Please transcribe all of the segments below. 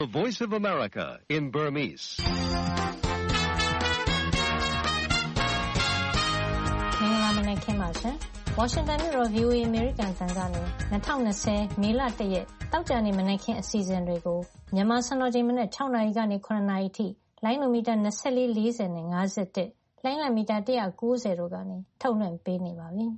The Voice of America in Burmese. မင်္ဂလာမနက်ခင်းပါရှင်။ Washington မြို့တော် VOA American တန်ကနေ2020မေလ1ရက်တောက်ကြနေမနက်ခင်းအစီအစဉ်တွေကိုမြန်မာစံတော်ချိန်မနက်6နာရီကနေ9နာရီအထိလိုင်းနိုမီတာ24 40နဲ့51လိုင်းလံမီတာ190တို့ကနေထုတ်လွှင့်ပေးနေပါပြီ။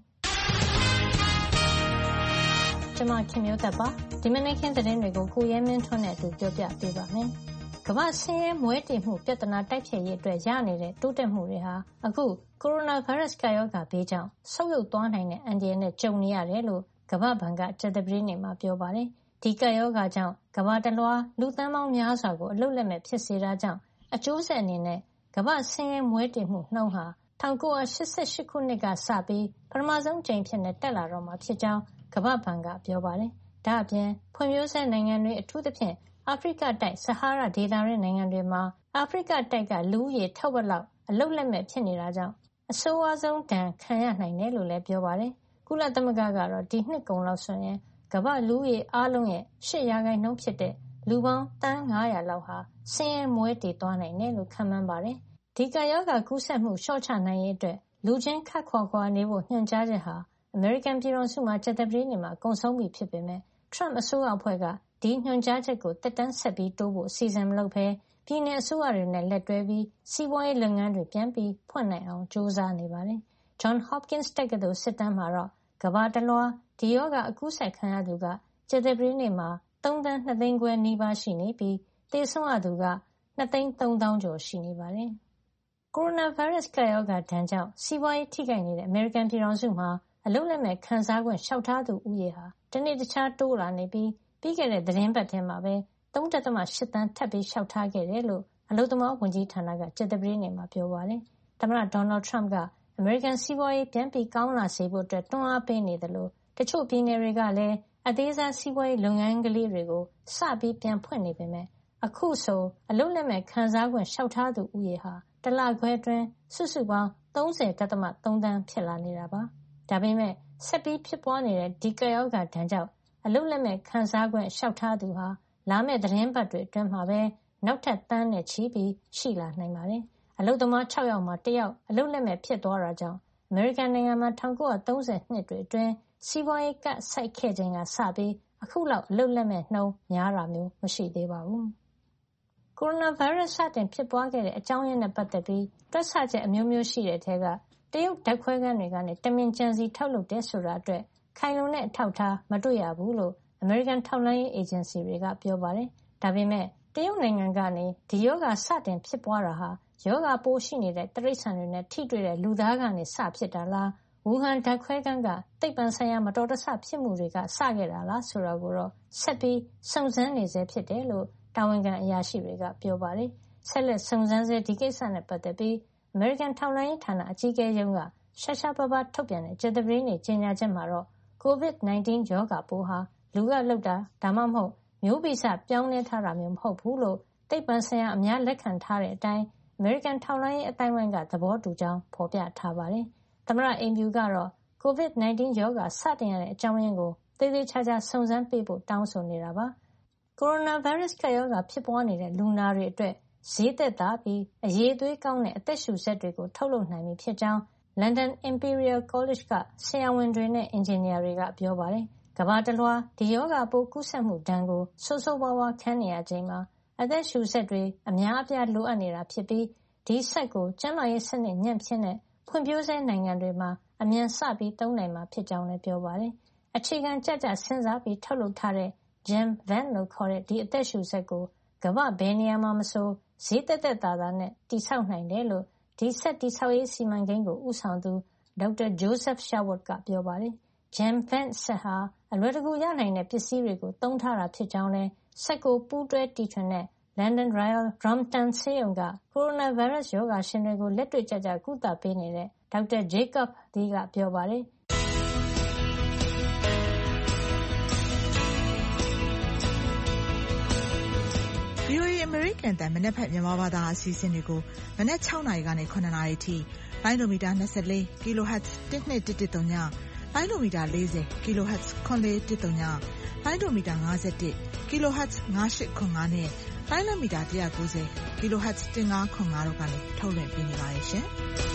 ကျွန်မခင်မျိုးသက်ပါဒီမနက်ခင်းသတင်းတွေကိုကိုရဲမင်းထွန်းနဲ့အတူပြောပြပေးပါမယ်။ကမ္ဘာဆင်းရဲမွဲတေမှုပြဿနာတိုက်ဖျက်ရေးအတွက်ရနေတဲ့တိုးတက်မှုတွေဟာအခုကိုရိုနာဗိုင်းရပ်စ်ကပ်ရောဂါဘေးကြောင့်ဆုတ်ယုတ်သွားနိုင်တဲ့အန္တရာယ်နဲ့ကြုံနေရတယ်လို့ကမ္ဘာ့ဘဏ်ကကြာသပတေးနေ့မှာပြောပါတယ်။ဒီကပ်ရောဂါကြောင့်ကမ္ဘာတလွှားလူသန်းပေါင်းများစွာကိုအလုပ်လက်မဲ့ဖြစ်စေတာကြောင့်အကျိုးဆက်အနေနဲ့ကမ္ဘာဆင်းရဲမွဲတေမှုနှုန်းဟာ1988ခုနှစ်ကစပြီးပထမဆုံးကြိမ်ဖြစ်တက်လာတော့မှာဖြစ်ကြောင်းကမ္ဘာ့ဘဏ်ကပြောပါတယ်။ဒါ့အပြင်ဖွံ့ဖြိုးဆဲနိုင်ငံတွေအထူးသဖြင့်အာဖရိကတိုက်ဆဟာရဒေသတွင်းနိုင်ငံတွေမှာအာဖရိကတိုက်ကလူဦးရေထက်ဝက်လောက်အလုပ်လက်မဲ့ဖြစ်နေတာကြောင့်အဆိုးဝါးဆုံးဒဏ်ခံရနိုင်တယ်လို့လည်းပြောပါတယ်။ကုလသမဂ္ဂကတော့ဒီနှစ်ကုန်လောက်ဆိုရင်ကမ္ဘာလူဦးရေအားလုံးရဲ့8%ဖြစ်တဲ့လူပေါင်းသန်း900လောက်ဟာဆင်းရဲမွဲတေသွားနိုင်တယ်လို့ခန့်မှန်းပါတယ်။ဒီကပ်ရောဂါကူးစက်မှုလျှော့ချနိုင်ရေးအတွက်လူချင်းခပ်ခွာခွာနေဖို့ညွှန်ကြားချက်ဟာအမေရိကန်ပြည်ထောင်စုမှာကြာသပတေးနေ့မှာကုန်ဆုံးပြီဖြစ်ပေမဲ့ထရမ့်အစိုးရအဖွဲ့ကဒီညွှန်ကြားချက်ကိုတက်တန်းဆက်ပြီးတိုးဖို့အစီအစဉ်မလုပ်ဘဲပြည်내အစိုးရတွေနဲ့လက်တွဲပြီးစီးပွားရေးလုပ်ငန်းတွေပြန်ပြီးဖွင့်နိုင်အောင်ကြိုးစားနေပါတယ်။ John Hopkins တက္ကသိုလ်စစ်တမ်းမှာတော့ကမ္ဘာတလွှားဒီရောဂါအကူးစက်ခံရသူကကြာသပတေးနေ့မှာ3.2 သန်းခွဲနီးပါးရှိနေပြီးသေဆုံးရသူက2,300,000 ကျော်ရှိနေပါတယ်။ကိုရိုနာဗိုင်းရပ်စ်ကပ်ရောဂါဒဏ်ကြောင့်စီးပွားရေးထိခိုက်နေတဲ့အမေရိကန်ပြည်ထောင်စုမှာအလုပ်လက်မဲ့ခံစားခွင့်လျှောက်ထားသူဦးရေဟာတနေ့တခြားတိုးလာနေပြီးပြီးခဲ့တဲ့သီတင်းပတ်ထဲမှာပဲ3.8 သန်းထပ်ပြီးလျှောက်ထားခဲ့တယ်လို့အလုပ်သမားဝန်ကြီးဌာနကကြာသပတေးနေ့မှာပြောပါတယ်။သမ္မတဒေါ်နယ်ထရမ့်ကအမေရိကန်စီးပွားရေးပြန်ပြီးကောင်းလာစေဖို့တွန်းအားပေးနေတယ်လို့တချို့ပြည်နယ်တွေကလည်းအသေးစားစီးပွားရေးလုပ်ငန်းကလေးတွေကိုစပြီးပြန်ဖွင့်နေပေမဲ့အခုဆိုအလုပ်လက်မဲ့ခံစားခွင့်လျှောက်ထားသူဦးရေဟာတလခွဲအတွင်းစုစုပေါင်း 30.3 သန်းဖြစ်လာနေတာပါ။ဒါပေမဲ့ဆက်ပြီးဖြစ်ပွားနေတဲ့ဒီကပ်ရောဂါဒဏ်ကြောင့်အလုပ်လက်မဲ့ခံစားခွင့်လျှောက်ထားသူဟာလာမယ့်သီတင်းပတ်တွေအတွင်းမှာပဲနောက်ထပ်သန်းနဲ့ချီပြီးရှိလာနိုင်ပါတယ်။အလုပ်သမား6ယောက်မှာ1ယောက်အလုပ်လက်မဲ့ဖြစ်သွားတာကြောင့်အမေရိကန်နိုင်ငံမှာ1930နှစ်တွေအတွင်းစီးပွားရေးကပ်ဆိုက်ခဲ့ချိန်ကစပြီးအခုလောက်အလုပ်လက်မဲ့နှုန်းများတာမျိုးမရှိသေးပါဘူး။ကိုရိုနာဗိုင်းရပ်စ်စတင်ဖြစ်ပွားခဲ့တဲ့အကြောင်းရင်းနဲ့ပတ်သက်ပြီးတွက်ဆချက်အမျိုးမျိုးရှိတဲ့ထဲကတရုတ်ဓာတ်ခွဲခန်းတွေကနေတမင်ကြံစီထုတ်လုပ်တယ်ဆိုတာအတွက်ခိုင်လုံတဲ့အထောက်အထားမတွေ့ရဘူးလို့အမေရိကန်ထောက်လှမ်းရေးအေဂျင်စီတွေကပြောပါတယ်။ဒါပေမဲ့တရုတ်နိုင်ငံကနေဒီရောဂါစတင်ဖြစ်ပွားတာဟာရောဂါပိုးရှိနေတဲ့တိရစ္ဆာန်တွေနဲ့ထိတွေ့တဲ့လူသားကနေစဖြစ်တာလားဝူဟန်ဓာတ်ခွဲခန်းကသိပ္ပံဆိုင်ရာမတော်တဆဖြစ်မှုတွေကစခဲ့တာလားဆိုတာကိုတော့ဆက်ပြီးစုံစမ်းနေဆဲဖြစ်တယ်လို့တာဝန်ခံအရာရှိတွေကပြောပါတယ်။ဆက်လက်စုံစမ်းဆဲဒီကိစ္စနဲ့ပတ်သက်ပြီးအမေရိကန်ထောက်လှမ်းရေးဌာနအကြီးအကဲရုံးကရှားရှားပါးပါးထုတ်ပြန်တဲ့ကြာသပတေးနေ့ကြေညာချက်မှာတော့ COVID-19 ရောဂါပိုးဟာလူကလုပ်တာဒါမှမဟုတ်မျိုးဗီဇပြောင်းလဲထားတာမျိုးမဟုတ်ဘူးလို့သိပ္ပံဆိုင်ရာအများလက်ခံထားတဲ့အတိုင်းအမေရိကန်ထောက်လှမ်းရေးအတိုင်းအဝိုင်းကသဘောတူကြောင်းဖော်ပြထားပါတယ်။သမ္မတအိမ်ဖြူကတော့ COVID-19 ရောဂါစတင်ရတဲ့အကြောင်းရင်းကိုသေသေးချာချာစုံစမ်းပေးဖို့တောင်းဆိုနေတာပါ။ကိုရိုနာဗိုင်းရပ်စ်ကပ်ရောဂါဖြစ်ပွားနေတဲ့လူနာတွေအတွက်ဈေးသက်သာပြီးအရည်အသွေးကောင်းတဲ့အသက်ရှူစက်တွေကိုထုတ်လုပ်နိုင်ပြီဖြစ်ကြောင်းLondon Imperial College ကဆရာဝန်တွေနဲ့အင်ဂျင်နီယာတွေကပြောပါတယ်။ကမ္ဘာတလွှားဒီရောဂါပိုးကူးစက်မှုဒဏ်ကိုဆိုးဆိုးဝါးဝါးခံနေရချိန်မှာအသက်ရှူစက်တွေအများအပြားလိုအပ်နေတာဖြစ်ပြီးဒီစက်ကိုကျန်းမာရေးစနစ်ညံ့ဖျင်းတဲ့ဖွံ့ဖြိုးဆဲနိုင်ငံတွေမှာအမြန်စပြီးသုံးနိုင်မှာဖြစ်ကြောင်းလည်းပြောပါတယ်။အခြေခံကျကျစဉ်းစားပြီးထုတ်လုပ်ထားတဲ့ Gen-Vent လို့ခေါ်တဲ့ဒီအသက်ရှူစက်ကိုကမ္ဘာဘယ်နေရာမှာမဆိုဈေးသက်သက်သာသာနဲ့တိစောက်နိုင်တယ်လို့ဒီစက်တိဆောက်ရေးစီမံကိန်းကိုဦးဆောင်သူဒေါက်တာ Joseph Sherwood ကပြောပါတယ်။ Gen-Vent စက်ဟာအလွယ်တကူရနိုင်တဲ့ပစ္စည်းတွေကိုသုံးထားတာဖြစ်ကြောင်းလည်းစက်ကိုပူးတွဲတီထွင်တဲ့ London Royal Brompton ဆေးရုံကကိုရိုနာဗိုင်းရပ်စ်ရောဂါရှင်တွေကိုလက်တွေ့ကျကျကုသပေးနေတဲ့ဒေါက်တာ Jacob Lee ကပြောပါတယ်။ VOA American တန်မနက်ဖြန်မြန်မာဘာသာအစီအစဉ်တွေကိုမနက်6နာရီကနေ9နာရီထိလိုင်းဒိုမီတာ24 kHz 1213ညလိုင်းဒိုမီတာ40 kHz 9413ညလိုင်းဒိုမီတာ51 kHz 9805နဲ့လိုင်းမီတာ190 kHz 1505တို့ကနေထုတ်လွှင့်ပေးနေပါတယ်ရှင်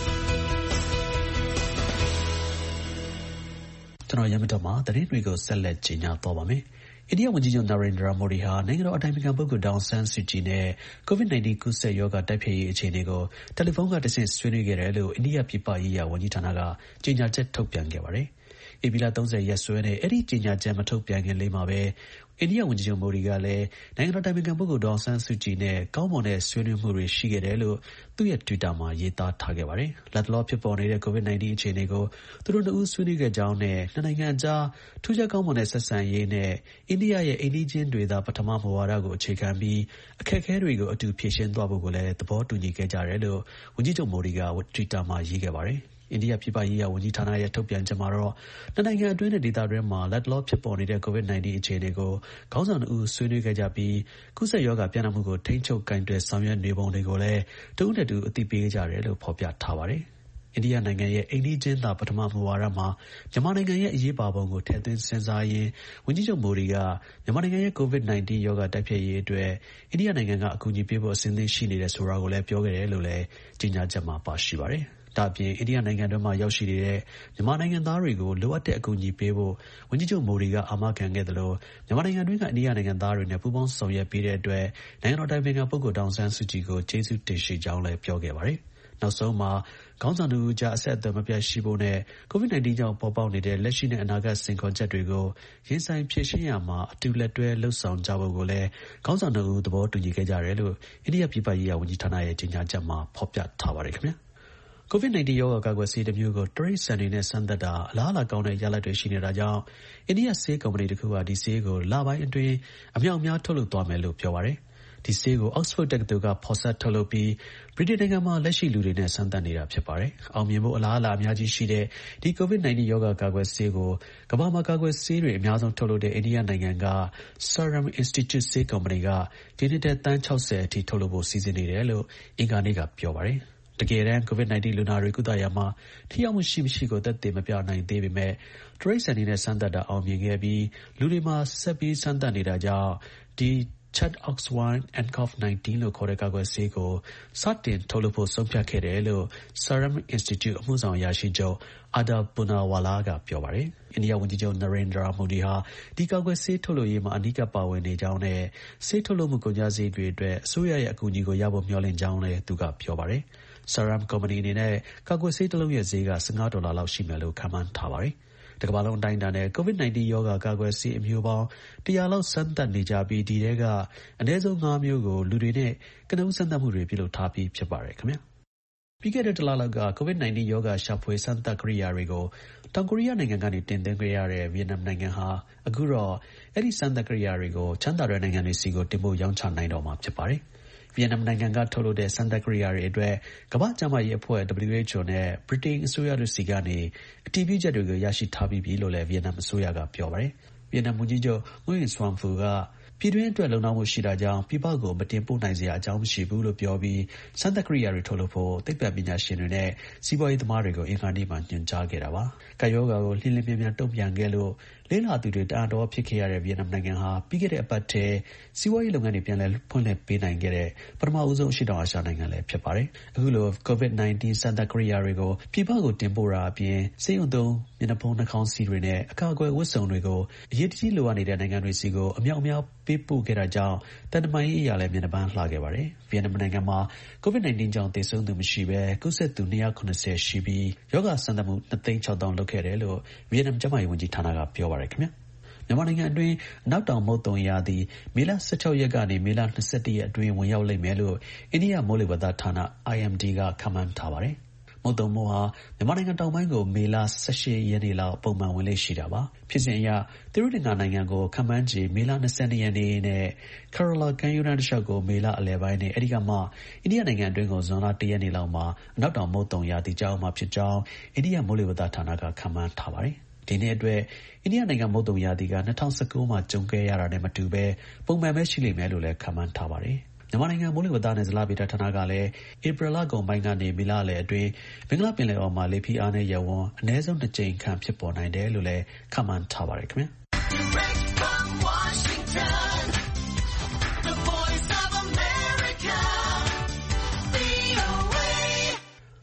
ကျွန်တော်ရမတော်မှာသတင်းတွေကိုဆက်လက်ကြီးညာတော့ပါမယ်အိန္ဒိယဝန်ကြီးချုပ် Narendra Modi ဟာနိုင်ငံတော်အတိုင်ပင်ခံပုဂ္ဂိုလ်ဒေါ်အောင်ဆန်းစုကြည်နဲ့ COVID-19 ကူးစက်ရောဂါတိုက်ဖျက်ရေးအခြေအနေကိုတယ်လီဖုန်းကတဆင့်ဆွေးနွေးခဲ့တယ်လို့အိန္ဒိယပြည်ပရေးရာဝန်ကြီးဌာနကကြေညာချက်ထုတ်ပြန်ခဲ့ပါတယ်။ဧပြီလ 30 ရက်စွဲနဲ့အဲ့ဒီကြေညာချက်မထုတ်ပြန်ခင်လေးမှာပဲအိန္ဒိယဝန်ကြီးချုပ် Modi ကလည်းနိုင်ငံတော်အတိုင်ပင်ခံပုဂ္ဂိုလ်ဒေါ်အောင်ဆန်းစုကြည်နဲ့ကောင်းမွန်တဲ့ဆွေးနွေးမှုတွေရှိခဲ့တယ်လို့သူ့ရဲ့ Twitter မှာရေးသားထားခဲ့ပါတယ်။လတ်တလောဖြစ်ပေါ်နေတဲ့ COVID-19 အခြေအနေကိုသူတို့နှစ်ဦးဆွေးနွေးခဲ့ကြောင်းနဲ့နှစ်နိုင်ငံအကြားထူးခြားကောင်းမွန်တဲ့ဆက်ဆံရေးနဲ့အိန္ဒိယရဲ့အိမ်နီးချင်းတွေသာပထမမူဝါဒကိုအခြေခံပြီးအခက်အခဲတွေကိုအတူဖြေရှင်းသွားဖို့ကိုလည်းသဘောတူညီခဲ့ကြတယ်လို့ဝန်ကြီးချုပ် Modi က Twitter မှာရေးခဲ့ပါတယ်။အိန္ဒိယပြည်ပရေးရာဝန်ကြီးဌာနရဲ့ထုတ်ပြန်ချက်မှာတော့နှစ်နိုင်ငံအတွင်းနဲ့ဒေသတွင်းမှာလတ်တလောဖြစ်ပေါ်နေတဲ့ COVID-19 အခြေအနေကိုခေါင်းဆောင်တို့ဆွေးနွေးခဲ့ကြပြီးကူးစက်ရောဂါပြန့်နှံ့မှုကိုထိန်းချုပ်ကိုင်တွယ်ဆောင်ရွက်နေပုံတွေကိုလည်းတဦးနဲ့တဦးအသိပေးကြတယ်လို့ဖော်ပြထားပါတယ်။အိန္ဒိယနိုင်ငံရဲ့အိမ်နီးချင်းသာပထမမူဝါဒမှာမြန်မာနိုင်ငံရဲ့အရေးပါပုံကိုထည့်သွင်းစဉ်းစားရင်းဝန်ကြီးချုပ် Modi ကမြန်မာနိုင်ငံရဲ့ COVID-19 ရောဂါတိုက်ဖျက်ရေးအတွက်အိန္ဒိယနိုင်ငံကအကူအညီပေးဖို့အစဉ်သင့်ရှိနေတယ်ဆိုတာကိုလည်းပြောခဲ့တယ်လို့လည်းကြေညာချက်မှာပါရှိပါတယ်။ဒါ့အပြင်အိန္ဒိယနိုင်ငံတွင်းမှာရောက်ရှိနေတဲ့မြန်မာနိုင်ငံသားတွေကိုလိုအပ်တဲ့အကူအညီပေးဖို့ဝန်ကြီးချုပ် Modi ကအာမခံခဲ့တယ်လို့မြန်မာနိုင်ငံတွင်းကအိန္ဒိယနိုင်ငံသားတွေနဲ့ပူးပေါင်းဆောင်ရွက်ပေးတဲ့အတွက်နိုင်ငံတော်တိုင်ပင်ခံပုဂ္ဂိုလ်ဒေါ်အောင်ဆန်းစုကြည်ကိုကျေးဇူးတင်ရှိကြောင်းလည်းပြောခဲ့ပါတယ်။နောက်ဆုံးမှာခေါင်းဆောင်တို့ကြားအဆက်အသွယ်မပြတ်ရှိဖို့နဲ့ COVID-19 ကြောင့်ပေါ်ပေါက်နေတဲ့လက်ရှိနဲ့အနာဂတ်စိန်ခေါ်ချက်တွေကိုရင်ဆိုင်ဖြေရှင်းရမှာအတူလက်တွဲလှုပ်ဆောင်ကြဖို့ကိုလည်းခေါင်းဆောင်တို့သဘောတူညီခဲ့ကြတယ်လို့အိန္ဒိယပြည်ပရေးရာဝန်ကြီးဌာနရဲ့ကြေညာချက်မှာဖော်ပြထားပါတယ်ခင်ဗျာ။ COVID-19 ရောဂါကာကွယ်ဆေးတစ်မျိုးကိုတိရစ္ဆာန်တွေနဲ့စမ်းသပ်တာအလားအလာကောင်းတဲ့ရလဒ်တွေရှိနေတာကြောင့်အိန္ဒိယဆေးကုမ္ပဏီတစ်ခုကဒီဆေးကိုလပိုင်းအတွင်းအမြောက်အများထုတ်လုပ်သွားမယ်လို့ပြောပါတယ်။ဒီဆေးကို Oxford တက္ကသိုလ်ကဖော်စပ်ထုတ်လုပ်ပြီးဗြိတိန်နိုင်ငံမှာလက်ရှိလူတွေနဲ့စမ်းသပ်နေတာဖြစ်ပါတယ်။အောင်မြင်ဖို့အလားအလာအများကြီးရှိတဲ့ဒီ COVID-19 ရောဂါကာကွယ်ဆေးကိုကမ္ဘာမှာကာကွယ်ဆေးတွေအများဆုံးထုတ်လုပ်တဲ့အိန္ဒိယနိုင်ငံက Serum Institute ဆေးကုမ္ပဏီကဒီနှစ်ထဲသန်း 60 အထိထုတ်လုပ်ဖို့စီစဉ်နေတယ်လို့အင်္ဂါနေ့ကပြောပါတယ်။တကယ်တမ်း COVID-19 လူနာတွေကုသရာမှာထိရောက်မှုရှိမရှိကိုသက်သေမပြနိုင်သေးပေမဲ့တိရစ္ဆာန်တွေနဲ့စမ်းသပ်တာအောင်မြင်ခဲ့ပြီးလူတွေမှာဆက်ပြီးစမ်းသပ်နေတာကြောင့်ဒီ ChAdOx1-nCoV-19 လို့ခေါ်တဲ့ကာကွယ်ဆေးကိုစတင်ထုတ်လုပ်ဖို့ဆုံးဖြတ်ခဲ့တယ်လို့ Serum Institute အမှုဆောင်အရာရှိချုပ် Adar Poonawala ကပြောပါတယ်။အိန္ဒိယဝန်ကြီးချုပ် Narendra Modi ဟာဒီကာကွယ်ဆေးထုတ်လုပ်ရေးမှာအနီးကပ်ပါဝင်နေကြောင်းနဲ့ဆေးထုတ်လုပ်မှုကုန်ကျစရိတ်တွေအတွက်အစိုးရရဲ့အကူအညီကိုရဖို့မျှော်လင့်ကြောင်းလည်းသူကပြောပါတယ်။ Serum ကုမ္ပဏီအနေနဲ့ကာကွယ်ဆေးတစ်လုံးရဲ့ဈေးက$15လောက်ရှိမယ်လို့ခန့်မှန်းထားပါတယ်။တကမ္ဘာလုံးအတိုင်းအတာနဲ့ COVID-19 ရောဂါကာကွယ်ဆေးအမျိုးပေါင်း100လောက်စမ်းသပ်နေကြပြီးဒီထဲကအနည်းဆုံး5မျိုးကိုလူတွေနဲ့ကနဦးစမ်းသပ်မှုတွေပြုလုပ်ထားပြီးဖြစ်ပါတယ်ခင်ဗျာ။ပြီးခဲ့တဲ့တစ်လလောက်က COVID-19 ရောဂါရှာဖွေစမ်းသပ်ကိရိယာတွေကိုတောင်ကိုရီးယားနိုင်ငံကနေတင်သွင်းခဲ့ရတဲ့ဗီယက်နမ်နိုင်ငံဟာအခုတော့အဲ့ဒီစမ်းသပ်ကိရိယာတွေကိုချမ်းသာတဲ့နိုင်ငံတွေစီကိုတင်ပို့ရောင်းချနိုင်တော့မှာဖြစ်ပါတယ်။ဗီယက်နမ်နိုင်ငံကထုတ်လုပ်တဲ့စမ်းသပ်ကိရိယာတွေအတွက်ကမ္ဘာ့ကျန်းမာရေးအဖွဲ့ WHO နဲ့ဗြိတိန်အစိုးရတို့စီကနေအတည်ပြုချက်တွေကိုရရှိထားပြီးပြီလို့လည်းဗီယက်နမ်အစိုးရကပြောပါတယ်။ဗီယက်နမ်ဝန်ကြီးချုပ် Nguyen Xuan Phuc ကပြည်တွင်းအတွက်လုံလောက်မှုရှိတာကြောင့်ပြည်ပကိုမတင်ပို့နိုင်စရာအကြောင်းမရှိဘူးလို့ပြောပြီးစမ်းသပ်ကိရိယာတွေထုတ်လုပ်ဖို့သိပ္ပံပညာရှင်တွေနဲ့စီးပွားရေးသမားတွေကိုအင်္ဂါနေ့မှာညွှန်ကြားခဲ့တာပါ။ကပ်ရောဂါကိုလျင်လျင်မြန်မြန်တုံ့ပြန်ခဲ့လို့လေ့လာသူတွေတအံ့တော်ဖြစ်ခဲ့ရတဲ့ဗီယက်နမ်နိုင်ငံဟာပြီးခဲ့တဲ့အပတ်ထဲစီးပွားရေးလုပ်ငန်းတွေပြန်လည်ဖွင့်လှစ်ပေးနိုင်ခဲ့တဲ့ပထမဦးဆုံးအရှေ့တောင်အာရှနိုင်ငံလည်းဖြစ်ပါတယ်။အခုလို COVID-19 စမ်းသပ်ကိရိယာတွေကိုပြည်ပကိုတင်ပို့တာအပြင်ဆေးရုံသုံးမျက်နှာဖုံးနှာခေါင်းစည်းတွေနဲ့အကာအကွယ်ဝတ်စုံတွေကိုအရေးတကြီးလိုအပ်နေတဲ့နိုင်ငံတွေစီကိုအမြောက်အများပေးပို့ခဲ့တာကြောင့်တန်တမာရေးအရာလည်းမျက်နှာပန်းလှခဲ့ပါတယ်။ဗီယက်နမ်နိုင်ငံမှာ COVID-19 ကြောင့်သေဆုံးသူမရှိဘဲကူးစက်သူ290ရှိပြီးရောဂါစမ်းသပ်မှု260,000လုပ်ခဲ့တယ်လို့ဗီယက်နမ်ကျန်းမာရေးဝန်ကြီးဌာနကပြောပါတယ်ခင်ဗျာ။မြန်မာနိုင်ငံအတွင်းအနောက်တောင်မုတ်သုန်ရာသီမေလ16ရက်ကနေမေလ21ရက်အတွင်းဝင်ရောက်လိမ့်မယ်လို့အိန္ဒိယမိုးလေဝသဌာန IMD ကခန့်မှန်းထားပါတယ်။မုတ်သုန်မိုးဟာမြန်မာနိုင်ငံတောင်ပိုင်းကိုမေလ18ရက်နေ့လောက်ပုံမှန်ဝင်လေ့ရှိတာပါ။ဖြစ်စဉ်အရသီရိလင်္ကာနိုင်ငံကိုခန့်မှန်းခြေမေလ22ရက်နေ့နဲ့Kerala ကမ်းရိုးတန်းတစ်လျှောက်ကိုမေလအလယ်ပိုင်းနဲ့အဲဒီကမှအိန္ဒိယနိုင်ငံအတွင်းကိုဇွန်လ1ရက်နေ့လောက်မှာအနောက်တောင်မုတ်သုန်ရာသီကျရောက်မှာဖြစ်ကြောင်းအိန္ဒိယမိုးလေဝသဌာနကခန့်မှန်းထားပါတယ်။ဒီနေ့အတွက်အိန္ဒိယနိုင်ငံမုတ်သုန်ရာသီက2019မှာကြုံခဲ့ရတာနဲ့မတူဘဲပုံမှန်ပဲရှိလိမ့်မယ်လို့လည်းခန့်မှန်းထားပါတယ်။မြန်မာနိုင်ငံမိုးလေဝသနဲ့ဇလဗေဒဌာနကလည်းဧပြီလကုန်ပိုင်းကနေမေလအလယ်အတွင်းဘင်္ဂလားပင်လယ်အော်မှာလေဖိအားနည်းရပ်ဝန်းအနည်းဆုံး2ကြိမ်ခန့်ဖြစ်ပေါ်နိုင်တယ်လို့လည်းခန့်မှန်းထားပါတယ်ခင်ဗျာ။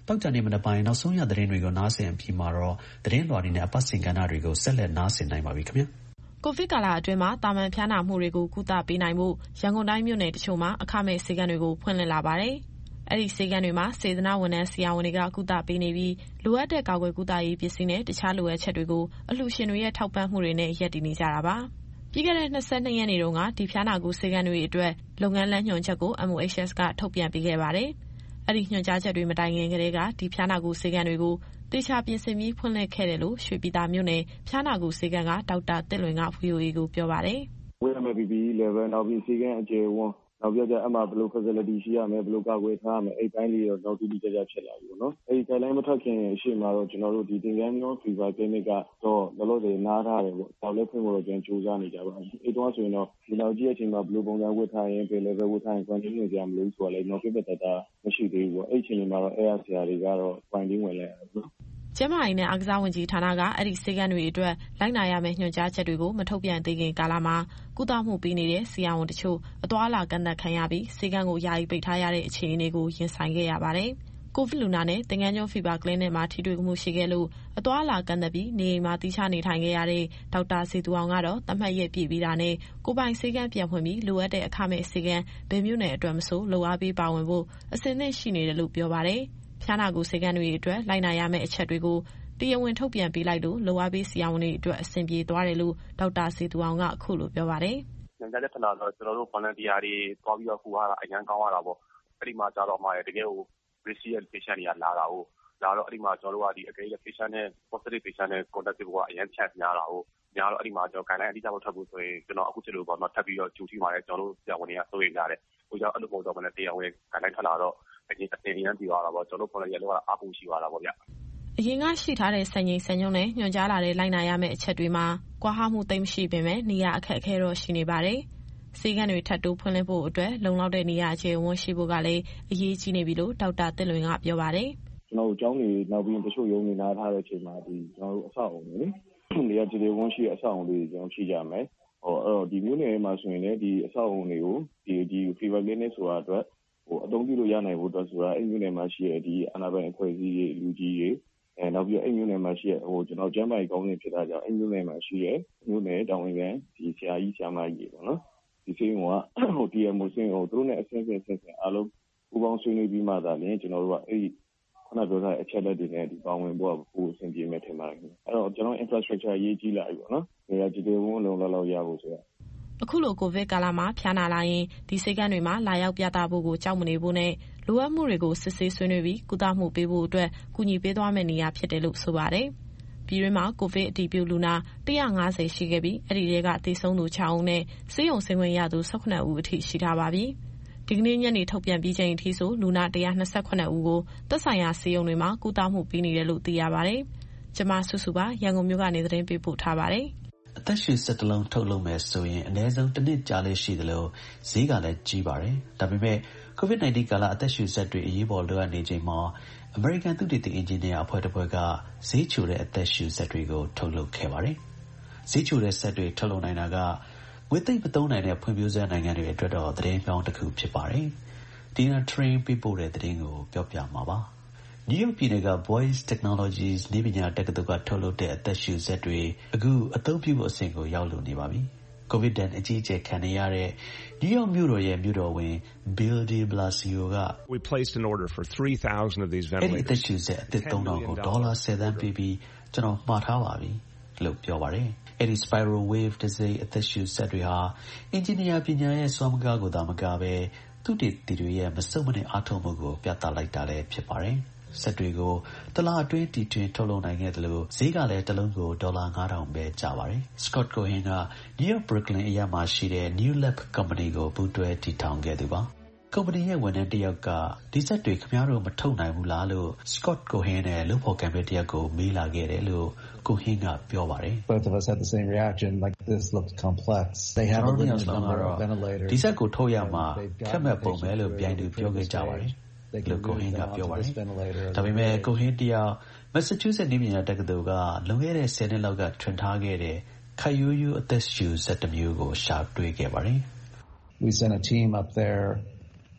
တောက်ကြနေမနက်ပိုင်းနောက်ဆုံးရသတင်းတွေကိုနားဆင်အပြီးမှာတော့သတင်းလွှာတွေနဲ့အပတ်စဉ်ကဏ္ဍတွေကိုဆက်လက်နားဆင်နိုင်ပါပြီခင်ဗျာကိုဗစ်ကာလအတွင်းမှာတာမန်ဖျားနာမှုတွေကိုကုသပေးနိုင်မှုရန်ကုန်တိုင်းမြို့နယ်တချို့မှာအခမဲ့ဆေးခန်းတွေကိုဖွင့်လှစ်လာပါတယ်။အဲ့ဒီဆေးခန်းတွေမှာစေတနာဝန်ထမ်းဆရာဝန်တွေကကုသပေးနေပြီးလိုအပ်တဲ့ကာကွယ်ကုသရေးပစ္စည်းနဲ့တခြားလိုအပ်ချက်တွေကိုအလှူရှင်တွေရဲ့ထောက်ပံ့မှုတွေနဲ့ရပ်တည်နေကြတာပါ။ပြီးခဲ့တဲ့22ရက်နေ့တုန်းကဒီဖျားနာကုဆေးခန်းတွေအတွက်လုပ်ငန်းလမ်းညွှန်ချက်ကို MOHS ကထုတ်ပြန်ပေးခဲ့ပါတယ်။အဲ့ဒီညွှန်ကြားချက်တွေမတိုင်ခင်ကတည်းကဒီဖျားနာကုဆေးခန်းတွေကိုတေချာပြင်ဆင်ပြီးဖွင့်လှစ်ခဲ့တယ်လို့ရွှေပြည်သာမြို့နယ်ဖျားနာကုဆေးခန်းကဒေါက်တာတစ်လွင်က VOA ကိုပြောပါတယ်။ဝေးရမယ် PPE level နောက်ပြီးဆေးခန်းအကျယ်ဝန်းနောက်ပြကြအမှဘယ်လို facility ရှိရမယ်ဘယ်လိုကာကွယ်ထားရမယ်အဲ့တိုင်းလေးတော့နောက်တိတိကျကျဖြစ်လာပြီပေါ့နော်အဲ့ဒီ guideline မထွက်ခင်အရှိမှာတော့ကျွန်တော်တို့ဒီသင်္ကန်းမျိုး fever clinic ကတော့လောလောဆယ်နားထားတယ်ပေါ့တောက်လက်ဖွင့်ဖို့တော့ကျွန်တော်စူးစမ်းနေကြပါအဲ့တော့ဆိုရင်တော့ဒီနောက်ကြီးအချိန်မှာဘယ်လိုပုံစံဝတ်ထားရင်ဘယ် level ဝတ်ထားရင် quarantine ဝင်ကြမလို့ဆိုတာလည်းတော့ပြတ်တာမရှိသေးဘူးပေါ့အဲ့အချိန်မှာတော့အဲ့အဆရာတွေကတော့ quarantine ဝင်လဲရတယ်နော်ကျန်းမာရေးနဲ့အားကစားဝန်ကြီးဌာနကအဲ့ဒီဆေးခန်းတွေအတွက်လိုက်နာရမယ့်ညွှန်ကြားချက်တွေကိုမထုတ်ပြန်သေးခင်ကာလမှာကုသမှုပေးနေတဲ့ဆရာဝန်တချို့အသွားအလာကန့်သတ်ခံရပြီးဆေးခန်းကိုယာယီပိတ်ထားရတဲ့အခြေအနေကိုရင်ဆိုင်ခဲ့ရပါတယ်။ကိုဗစ်လူနာနဲ့သင်္ကန်းကျွန်းဖီဗာကလင်းနဲ့မှာထိတွေ့မှုရှိခဲ့လို့အသွားအလာကန့်သတ်ပြီးနေအိမ်မှာတိကျနေထိုင်ခဲ့ရတဲ့ဒေါက်တာဇေသူအောင်ကတော့သတ်မှတ်ရက်ပြည့်ပြီးတာနဲ့ကိုပိုင်ဆေးခန်းပြန်ဖွင့်ပြီးလိုအပ်တဲ့အခမဲ့ဆေးခန်းဘယ်မြို့နယ်အတွက်မဆိုလိုအားပေးပါဝင်ဖို့အစဉ်သင့်ရှိနေတယ်လို့ပြောပါတယ်။ဖျားနာကုဆေးခန်းတွေအတွက်လိုက်နာရမယ့်အချက်တွေကိုတရားဝင်ထုတ်ပြန်ပေးလိုက်လို့လိုအားပေးဆရာဝန်တွေအတွက်အဆင်ပြေသွားတယ်လို့ဒေါက်တာဇေသူအောင်ကအခုလိုပြောပါတယ်။ညံကြတဲ့ခဏတော့ကျွန်တော်တို့ volunteer တွေတွားပြီးတော့ကူရတာအရန်ကောင်းရတာပေါ့။အဲ့ဒီမှာကြတော့မှတကယ်ကို riskier patient တွေကလာတာဟုတ်။လာတော့အဲ့ဒီမှာကျွန်တော်တို့ကဒီအကယ်၍ patient နဲ့ positive patient နဲ့ contact ဖြစ်ဖို့ကအရန် chance များတာဟုတ်။များတော့အဲ့ဒီမှာကျွန်တော် guideline အတိအကျမထွက်ဘူးဆိုရင်ကျွန်တော်အခုချက်လို့ပေါ့နော်ထပ်ပြီးတော့ကြိုထိပါတယ်ကျွန်တော်တို့ဆရာဝန်တွေကစိုးရိမ်ကြတယ်။ဟိုကြောင့်အဲ့လိုပုံစံနဲ့တရားဝင် guideline ထွက်လာတော့အရင်အရန်ပြီးသွားတာပေါ့ကျွန်တော်တို့ volunteer လောကအားကိုးရှိသွားတာပေါ့ဗျ။အရင်ကရှိထားတဲ့စံချိန်စံညွှန်းနဲ့ညွှန်ကြားလာတဲ့လိုက်နာရမယ့်အချက်တွေမှာကွာဟမှုသိပ်မရှိပေမဲ့နေရာအခက်အခဲတော့ရှိနေပါတယ်။ဆေးခန်းတွေထပ်တိုးဖွင့်လှစ်ဖို့အတွက်လုံလောက်တဲ့နေရာအခြေအဝန်းရှိဖို့ကလည်းအရေးကြီးနေပြီလို့ဒေါက်တာတစ်လွင်ကပြောပါတယ်။ကျွန်တော်တို့ကျောင်းတွေနောက်ပြီးတချို့ရုံးတွေနားထားတဲ့အချိန်မှာဒီကျွန်တော်တို့အဆောက်အုံတွေနေရာခြေဝန်းရှိတဲ့အဆောက်အုံတွေကျွန်တော်ရှိကြမယ်။အဲ့တော့ဒီမျိုးနယ်မှာဆိုရင်လည်းဒီအဆောက်အုံတွေကိုဒီ fever clinic ဆိုတာအတွက်အသုံးပြုလို့ရနိုင်ဖို့အတွက်ဆိုတာအဲ့မျိုးနယ်မှာရှိတဲ့ဒီအာဏာပိုင်အဖွဲ့အစည်းတွေလူကြီးတွေနောက်ပြီးအဲ့မျိုးနယ်မှာရှိတဲ့ကျွန်တော်ကျမ်းမာရေးကောင်းနေဖြစ်တာကြောင့်အဲ့မျိုးနယ်မှာရှိတဲ့မျိုးနယ်တောင်ဝင်ကန်ဒီဆရာကြီးဆရာမကြီးပေါ့နော်ဒီစိန်ကTMO စိန်သူတို့နဲ့အဆင့်အားလုံးပူးပေါင်းဆွေးနွေးပြီးမှသာလျှင်ကျွန်တော်တို့ကအဲ့ဒီခုနပြောထားတဲ့အချက်လက်တွေနဲ့ဒီပါဝင်ဖို့ကပိုအဆင်ပြေမယ်ထင်ပါတယ်အဲ့တော့ကျွန်တော် infrastructure အရေးကြီးလာပြီပေါ့နော်နေရာကြည်ကြည်ဝန်းလုံးလောက်ရဖို့ဆိုတော့အခုလိုကိုဗစ်ကာလမှာဖျားနာလာရင်ဒီဆေးကန်းတွေမှာလာရောက်ပြသဖို့ကိုကြောက်မနေဖို့နဲ့လိုအပ်မှုတွေကိုစစ်ဆေးဆွေးနွေးပြီးကုသမှုပေးဖို့အတွက်ကူညီပေးသွားမယ့်နေရာဖြစ်တယ်လို့ဆိုပါတယ်။ပြည်တွင်းမှာကိုဗစ်အတည်ပြုလူနာ150ရှိခဲ့ပြီးအဲ့ဒီထဲကသေဆုံးသူ6ဦးနဲ့ဆေးရုံဆင်းခွင့်ရသူ18ဦးအထိရှိထားပါပြီ။ဒီကနေ့ညနေထုတ်ပြန်ပြီးချိန်အထိဆိုလူနာ128ဦးကိုသက်ဆိုင်ရာဆေးရုံတွေမှာကုသမှုပေးနေတယ်လို့သိရပါတယ်။ကျွန်မစုစုပါရန်ကုန်မြို့ကနေသတင်းပေးပို့ထားပါတယ်။အသက်ရှူစက်တစ်လုံးထုတ်လုပ်မယ်ဆိုရင်အနည်းဆုံးတစ်နှစ်ကြာလေရှိသလိုဈေးကလည်းကြီးပါတယ်။ဒါပေမဲ့ COVID-19 ကာလအသက်ရှူစက်တွေအရေးပေါ်လိုအပ်နေချိန်မှာအမေရိကန်သုတေသီအင်ဂျင်နီယာအဖွဲ့တစ်ဖွဲ့ကဈေးချိုတဲ့အသက်ရှူစက်တွေကိုထုတ်လုပ်ခဲ့ပါတယ်။ဈေးချိုတဲ့စက်တွေထုတ်လုပ်နိုင်တာကငွေသိပ်မသုံးနိုင်တဲ့ဖွံ့ဖြိုးဆဲနိုင်ငံတွေအတွက်တော့သတင်းကောင်းတစ်ခုဖြစ်ပါတယ်။ဒီနေ့ train ပေးပို့တဲ့သတင်းကိုပြောပြမှာပါ။ New York ပြည်နယ်က Boyce Technologies နည်းပညာတက္ကသိုလ်ကထုတ်လုပ်တဲ့အသက်ရှူစက်တွေအခုအသုံးပြုဖို့အဆင့်ကိုရောက်လို့နေပါပြီ။ COVID တန်အကြီးအကျယ်ခံနေရတဲ့ New York မြို့တော်ရဲ့မြို့တော်ဝန် Bill de Blasio က We placed an order for 3,000 of these ventilators. အဲ့ဒီအသက်ရှူစက်အသစ် 3,000 ကိုဒေါ်လာ10 သန်းပေးပြီးကျွန်တော်မှာထားပါပြီလို့ပြောပါတယ်။အဲ့ဒီ spiral wave တစိအသက်ရှူစက်တွေဟာအင်ဂျင်နီယာပညာရဲ့စွမ်းမကားကိုသာမကပဲသုတေသီတွေရဲ့မစုံမနစ်အားထုတ်မှုကိုပြသလိုက်တာလည်းဖြစ်ပါတယ်။စက်တွေကိုတလအတွင်းတီထွင်ထုတ်လုပ်နိုင်ခဲ့တယ်လို့ဈေးကလည်းတစ်လုံးကိုဒေါ်လာ 9,000 ပဲကျပါတယ်။ Scott Cohen က New York Brooklyn အရပ်မှာရှိတဲ့ New Lab Company ကိုပူးတွဲတည်ထောင်ခဲ့သူပါ။ ကုမ္ပဏီရဲ့ဝန်ထမ်းတစ်ယောက်ကဒီစက်တွေခင်ဗျားတို့မထုတ်နိုင်ဘူးလားလို့ Scott Cohen နဲ့လုပ်ဖော်ကိုင်ဖက်တစ်ယောက်ကိုမေးလာခဲ့တယ်လို့ Cohen ကပြောပါတယ်။ Both of us had the same reaction like this looks complex. They have a limited number of ventilators. ဒီစက်ကိုထုတ်ရမှာခက်မဲ့ပုံပဲလို့ပြိုင်သူပြောခဲ့ကြပါတယ်။လို့ကိုဟင်းကပြောပါတယ်။ဒါပေမဲ့ကိုဟင်းတယောက် Massachusetts နည်းပညာတက္ကသိုလ်ကလွန်ခဲ့တဲ့10နှစ်လောက်ကထွင်ထားခဲ့တဲ့ခက်ရိုးရိုးအသက်ရှူစက်တစ်မျိုးကိုရှာတွေ့ခဲ့ပါတယ်။ We sent a team up there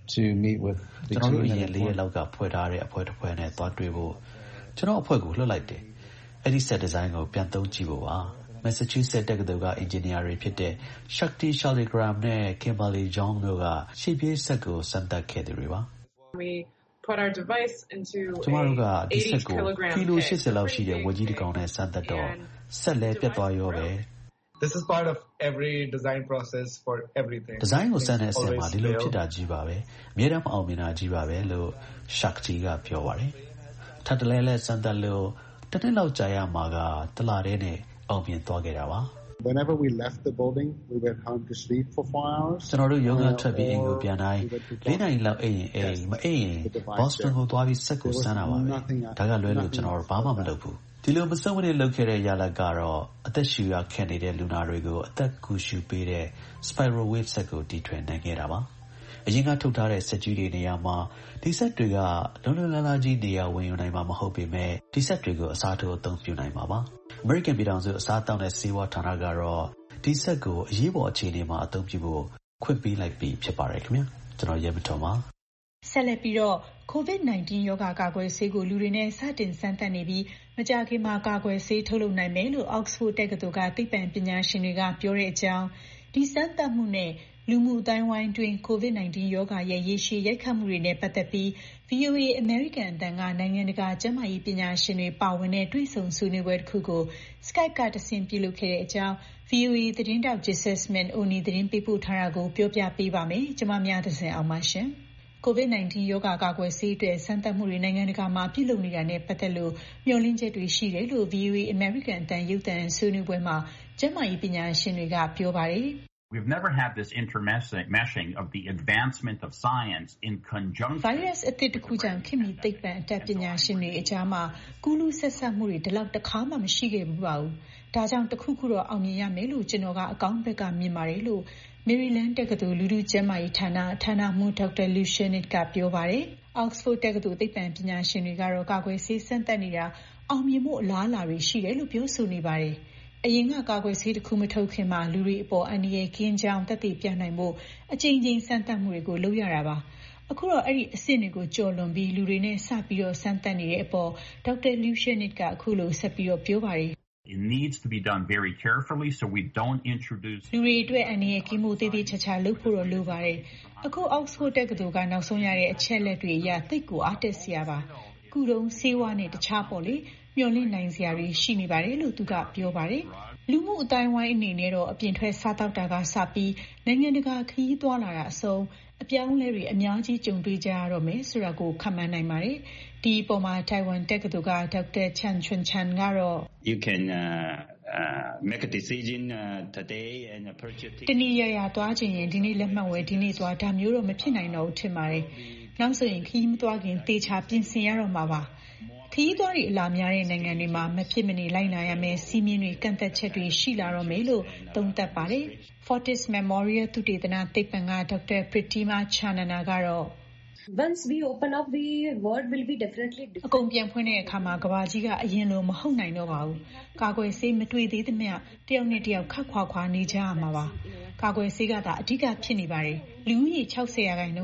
to meet with the ကျွန်တော်တို့ team အရင် 4 ရက်လောက်ကဖွဲ့ထားတဲ့အဖွဲ့တစ်ဖွဲ့နဲ့သွားတွေ့ဖို့ကျွန်တော်အဖွဲ့ကိုလွှတ်လိုက်တယ်။အဲ့ဒီ set design ကိုပြန်သုံးကြည့်ဖို့ပါ။ Massachusetts တက္ကသိုလ်က engineer တွေဖြစ်တဲ့ Shakti Shaligram နဲ့ Kimberly Jong တို့ကရှေ့ပြေး set ကိုစမ်းသပ်ခဲ့သူတွေပါ။ We put our device into ကျွန်တော်တို့ကဒီ set ကိုကီလို 80 လောက်ရှိတဲ့ဝက်ကြီးတစ်ကောင်နဲ့စမ်းသပ်တော့ set လဲပြတ်သွားရောပဲ။ This is part of every design process for everything. Design ကိုစမ်းတဲ့အဆင့်မှာဒီလိုဖြစ်တာကြီးပါပဲ။အများအားမအောင်မြင်တာကြီးပါပဲလို့ Shakti ကပြောပါတယ်။ထပ်တလဲလဲစမ်းသပ်လို့တစ်နှစ်လောက်ကြာရမှာကတလတည်းနဲ့အောင်မြင်သွားခဲ့တာပါ။ Whenever we left the building, we went home to sleep for 4 hours. ကျွန်တော်တို့ရုံးကထွက်ပြီးအိမ်ကိုပြန်တိုင်း4 နာရီလောက်အိမ်မအိမ် Boston ကိုသွားပြီးဆက်ကိုစမ်းတာပါပဲ။ဒါကလွဲလို့ကျွန်တော်ဘာမှမလုပ်ဘူး။ဒီလိုမစုံမနစ်လုပ်ခဲ့တဲ့ရလဒ်ကတော့အသက်ရှူရခက်နေတဲ့လူနာတွေကိုအသက်ကူရှူပေးတဲ့ spiral wave set ကိုတီထွင်နိုင်ခဲ့တာပါ။အရင်ကထုတ်ထားတဲ့စက်ကြီးတွေနေရာမှာဒီစက်တွေကလုံလုံလလားကြီးနေရာဝင်ယူနိုင်မှာမဟုတ်ပေမဲ့ဒီစက်တွေကိုအစားထိုးအသုံးပြုနိုင်မှာပါ။ American ပြည်ထောင်စုအစားအသောက်နဲ့ဆေးဝါးဌာနကတော့ဒီစက်ကိုအရေးပေါ်အခြေအနေမှာအသုံးပြုဖို့ခွင့်ပေးလိုက်ပြီးဖြစ်ပါတယ်ခင်ဗျာ။ကျွန်တော်ရဲမတော်ပါ။ဆက်လက်ပြီးတော့ COVID-19 ရောဂါကာကွယ်ဆေးကိုလူတွေနဲ့စတင်စမ်းသပ်နေပြီးမကြာခင်မှာကာကွယ်ဆေးထုတ်လုပ်နိုင်မယ်လို့ Oxford တက္ကသိုလ်ကသိပ္ပံပညာရှင်တွေကပြောတဲ့အကြောင်းဒီစမ်းသပ်မှုနဲ့လူမှုအတိုင်းဝိုင်းတွင် COVID-19 ရောဂါရဲ့ရေရှည်ရိုက်ခတ်မှုတွေနဲ့ပတ်သက်ပြီး VOA အမေရိကန်အသံကနိုင်ငံတကာကျန်းမာရေးပညာရှင်တွေပါဝင်တဲ့တွေ့ဆုံဆွေးနွေးပွဲတစ်ခုကို Skype ကတဆင့်ပြုလုပ်ခဲ့တဲ့အကြောင်း VOA သတင်းတောက် Jasmine Oni သတင်းပေးပို့ထားတာကိုပြောပြပေးပါမယ်။ကျွန်မများသဇင်အောင်ပါရှင်။ COVID-19 ရောဂါကာကွယ်ဆေးအတွက်စမ်းသပ်မှုတွေနိုင်ငံတကာမှာပြုလုပ်နေတာနဲ့ပတ်သက်လို့မျှော်လင့်ချက်တွေရှိတယ်လို့ VOA အမေရိကန်အသံရုပ်သံဆွေးနွေးပွဲမှာကျန်းမာရေးပညာရှင်တွေကပြောပါတယ်။ We've never had this intermeshing of the advancement of science in conjunction. Virus အသစ်တစ်ခုကြောင့်ခင်မီသိပ္ပံအတတ်ပညာရှင်တွေအကြားမှာကူးလူးဆက်ဆက်မှုတွေဒီလောက်တစ်ခါမှမရှိခဲ့ဘူးပါဘူး။ဒါကြောင့်တစ်ခုခုတော့အောင်မြင်ရမယ်လို့ကျွန်တော်ကအကောင်းဘက်ကမြင်ပါတယ်လို့ Maryland တက္ကသိုလ်လူထုကျန်းမာရေးဌာနမှူး Dr. Lucianid ကပြောပါတယ်။ Oxford တက္ကသိုလ်သိပ္ပံပညာရှင်တွေကတော့ကာကွယ်ဆေးစမ်းသပ်နေတာအောင်မြင်မှုအလားအလာတွေရှိတယ်လို့ပြောဆိုနေပါတယ်။အရင်ကကာကွယ်ဆေးတစ်ခုမထုတ်ခင်မှာလူတွေအပေါ်အန္တရာယ်ကင်းကြောင်းသက်သေပြနိုင်ဖို့အကြိမ်ကြိမ်စမ်းသပ်မှုတွေကိုလုပ်ရတာပါ။အခုတော့အဲ့ဒီအဆင့်တွေကိုကျော်လွန်ပြီးလူတွေနဲ့စပြီးတော့စမ်းသပ်နေတဲ့အပေါ် Dr. Lucianid ကအခုလိုဆက်ပြီးတော့ပြောပါတယ်။ It needs to be done very carefully so we don't introduce လူတွေအတွက်အန္တရာယ်ကင်းမှုသေးသေးချာချာလုပ်ဖို့တော့လိုပါတယ်။အခု Oxford တက္ကသိုလ်ကနောက်ဆုံးရတဲ့အချက်လက်တွေအရသိကိုအားတက်စရာပါ။ကုတုံးဆေးဝါးနဲ့တခြားပေါ့လေမျှော်လင့်နိုင်စရာတွေရှိနေပါတယ်လို့သူကပြောပါတယ်။လူမှုအတိုင်းဝိုင်းအနေနဲ့တော့အပြင်ထွက်စားတောက်တာကစပြီးနိုင်ငံတကာခရီးသွားလာတာအဆုံးအပြောင်းလဲတွေအများကြီးကြုံတွေ့ကြရတော့မယ်ဆိုတာကိုခန့်မှန်းနိုင်ပါတယ်။ဒီပေါ်မှာ Taiwan တက္ကသိုလ်က Dr. Chan Chun Chan ကတော့ You can make a decision today and purchase တနည်းရရသွားခြင်းရင်ဒီနေ့လက်မှတ်ဝယ်ဒီနေ့သွားဒါမျိုးတော့မဖြစ်နိုင်တော့ဘူးထင်ပါတယ်။နောက်ဆိုရင်ခရီးမသွားခင်သေချာပြင်ဆင်ရတော့မှာပါ။ခရီးသွားတွေအလာများတဲ့နိုင်ငံတွေမှာမဖြစ်မနေလိုက်နာရမယ့်စီးမြင်တွေကန့်သက်ချက်တွေရှိလာတော့မယ်လို့သုံးသပ်ပါတယ်။ Fortis Memorial သုတေသနသိပ္ပံက Dr. Pritima Chanana ကတော့ Once we open up the world will be definitely different. အကုန်ပြန်ဖွင့်တဲ့အခါမှာကမ္ဘာကြီးကအရင်လိုမဟုတ်နိုင်တော့ပါဘူး။ကာကွယ်ဆေးမတွေ့သေးသမျှတယောက်နဲ့တယောက်ခတ်ခွာနေကြရမှာပါ။ကာကွယ်ဆေးကသာအဓိကဖြစ်နေပါတယ်။လူဦးရေ 60% ကနေ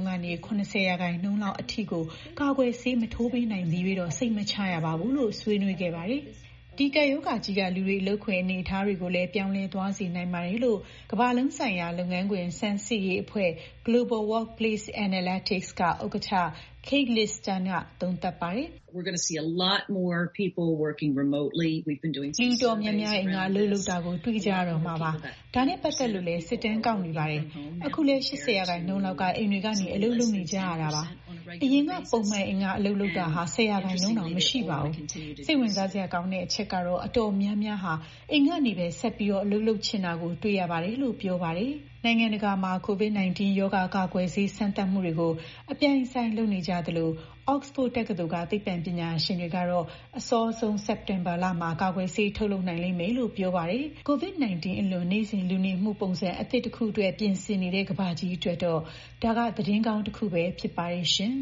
70% လောက်အထိကိုကာကွယ်ဆေးမထိုးပေးနိုင်သေးပြီးတော့စိတ်မချရပါဘူးလို့ဆွေးနွေးခဲ့ပါတယ်။ဒီကရောဂါကြီးကလူတွေလှုပ်ခွင့်အနေအထားတွေကိုလည်းပြောင်းလဲသွားစေနိုင်ပါတယ်လို့ကမ္ဘာလုံးဆိုင်ရာလုပ်ငန်းခွင်စမ်းစစ်ရေးအဖွဲ့ Global Workplace Analytics ကဥက္ကဋ္ဌ Kate Liston ကသုံးသပ်ပါတယ်။ We're going to see a lot more people working remotely. We've been doing လူတော်များများအင်္ဂါလှုပ်တာကိုတွေ့ကြရတော့မှာပါ။ဒါနဲ့ပတ်သက်လို့လည်းစစ်တမ်းကောက်နေပါတယ်။အခုလည်း 80% လောက်ကအိမ်တွေကနေအလုပ်လုပ်နေကြရတာပါ။အရင်ကပုံမှန်အင်္ဂါအလုပ်လုပ်တာဟာ10%တောင်မရှိပါဘူး။စိတ်ဝင်စားစရာကောင်းတဲ့အချက်ကတော့အတော်များများဟာအိမ်ကနေပဲဆက်ပြီးတော့အလုပ်လုပ်ချင်တာကိုတွေ့ရပါတယ်လို့ပြောပါတယ်။နိုင်ငံတကာမှာ COVID-19 ရောဂါကာကွယ်ဆေးစမ်းသပ်မှုတွေကိုအပြိုင်ဆိုင်လုပ်နေကြသလို Oxford တက္ကသိုလ်ကသိပ္ပံပညာရှင်တွေကတော့အစောဆုံး September လမှာကာကွယ်ဆေးထုတ်လုပ်နိုင်လိမ့်မယ်လို့ပြောပါတယ်။ COVID-19 အလွန်နေ့စဉ်လူနေမှုပုံစံအသစ်တစ်ခုအတွက်ပြင်ဆင်နေတဲ့ကမ္ဘာကြီးအတွက်တော့ဒါကသတင်းကောင်းတစ်ခုပဲဖြစ်ပါတယ်ရှင်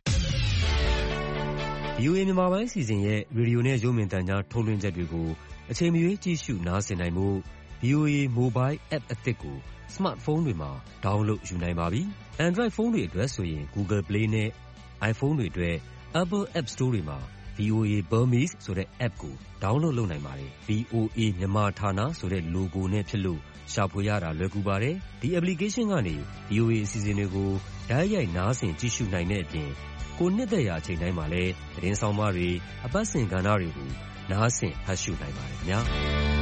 ။ VOA မြန်မာပိုင်းအစီအစဉ်ရဲ့ရေဒီယိုနဲ့ရုပ်မြင်သံကြားထုတ်လွှင့်ချက်တွေကိုအချိန်မရွေးကြည့်ရှုနားဆင်နိုင်မှု VOA Mobile App အသစ်ကို Smartphone တွေမှာ download ယူနိုင်ပါပြီ။ Android ဖုန်းတွေအတွက်ဆိုရင် Google Play နဲ့ iPhone တွေအတွက် Apple App Store တွေမှာ VOA Burmese ဆိုတဲ့ app ကို download လုပ်နိုင်ပါတယ်။ VOA မြန်မာဌာနဆိုတဲ့ logo နဲ့ဖြစ်လို့ရှာဖွေရတာလွယ်ကူပါတယ်။ ဒီ application ကနေ VOA အစီအစဉ်တွေကိုတိုက်ရိုက်နားဆင်ကြည့်ရှုနိုင်တဲ့အပြင် ကိုယ်နှစ်သက်ရာအချိန်တိုင်းမှာလည်းသတင်းဆောင်မတွေ၊အပတ်စဉ်ကဏ္ဍတွေကိုနားဆင်ဖတ်ရှုနိုင်ပါတယ်ခင်ဗျာ။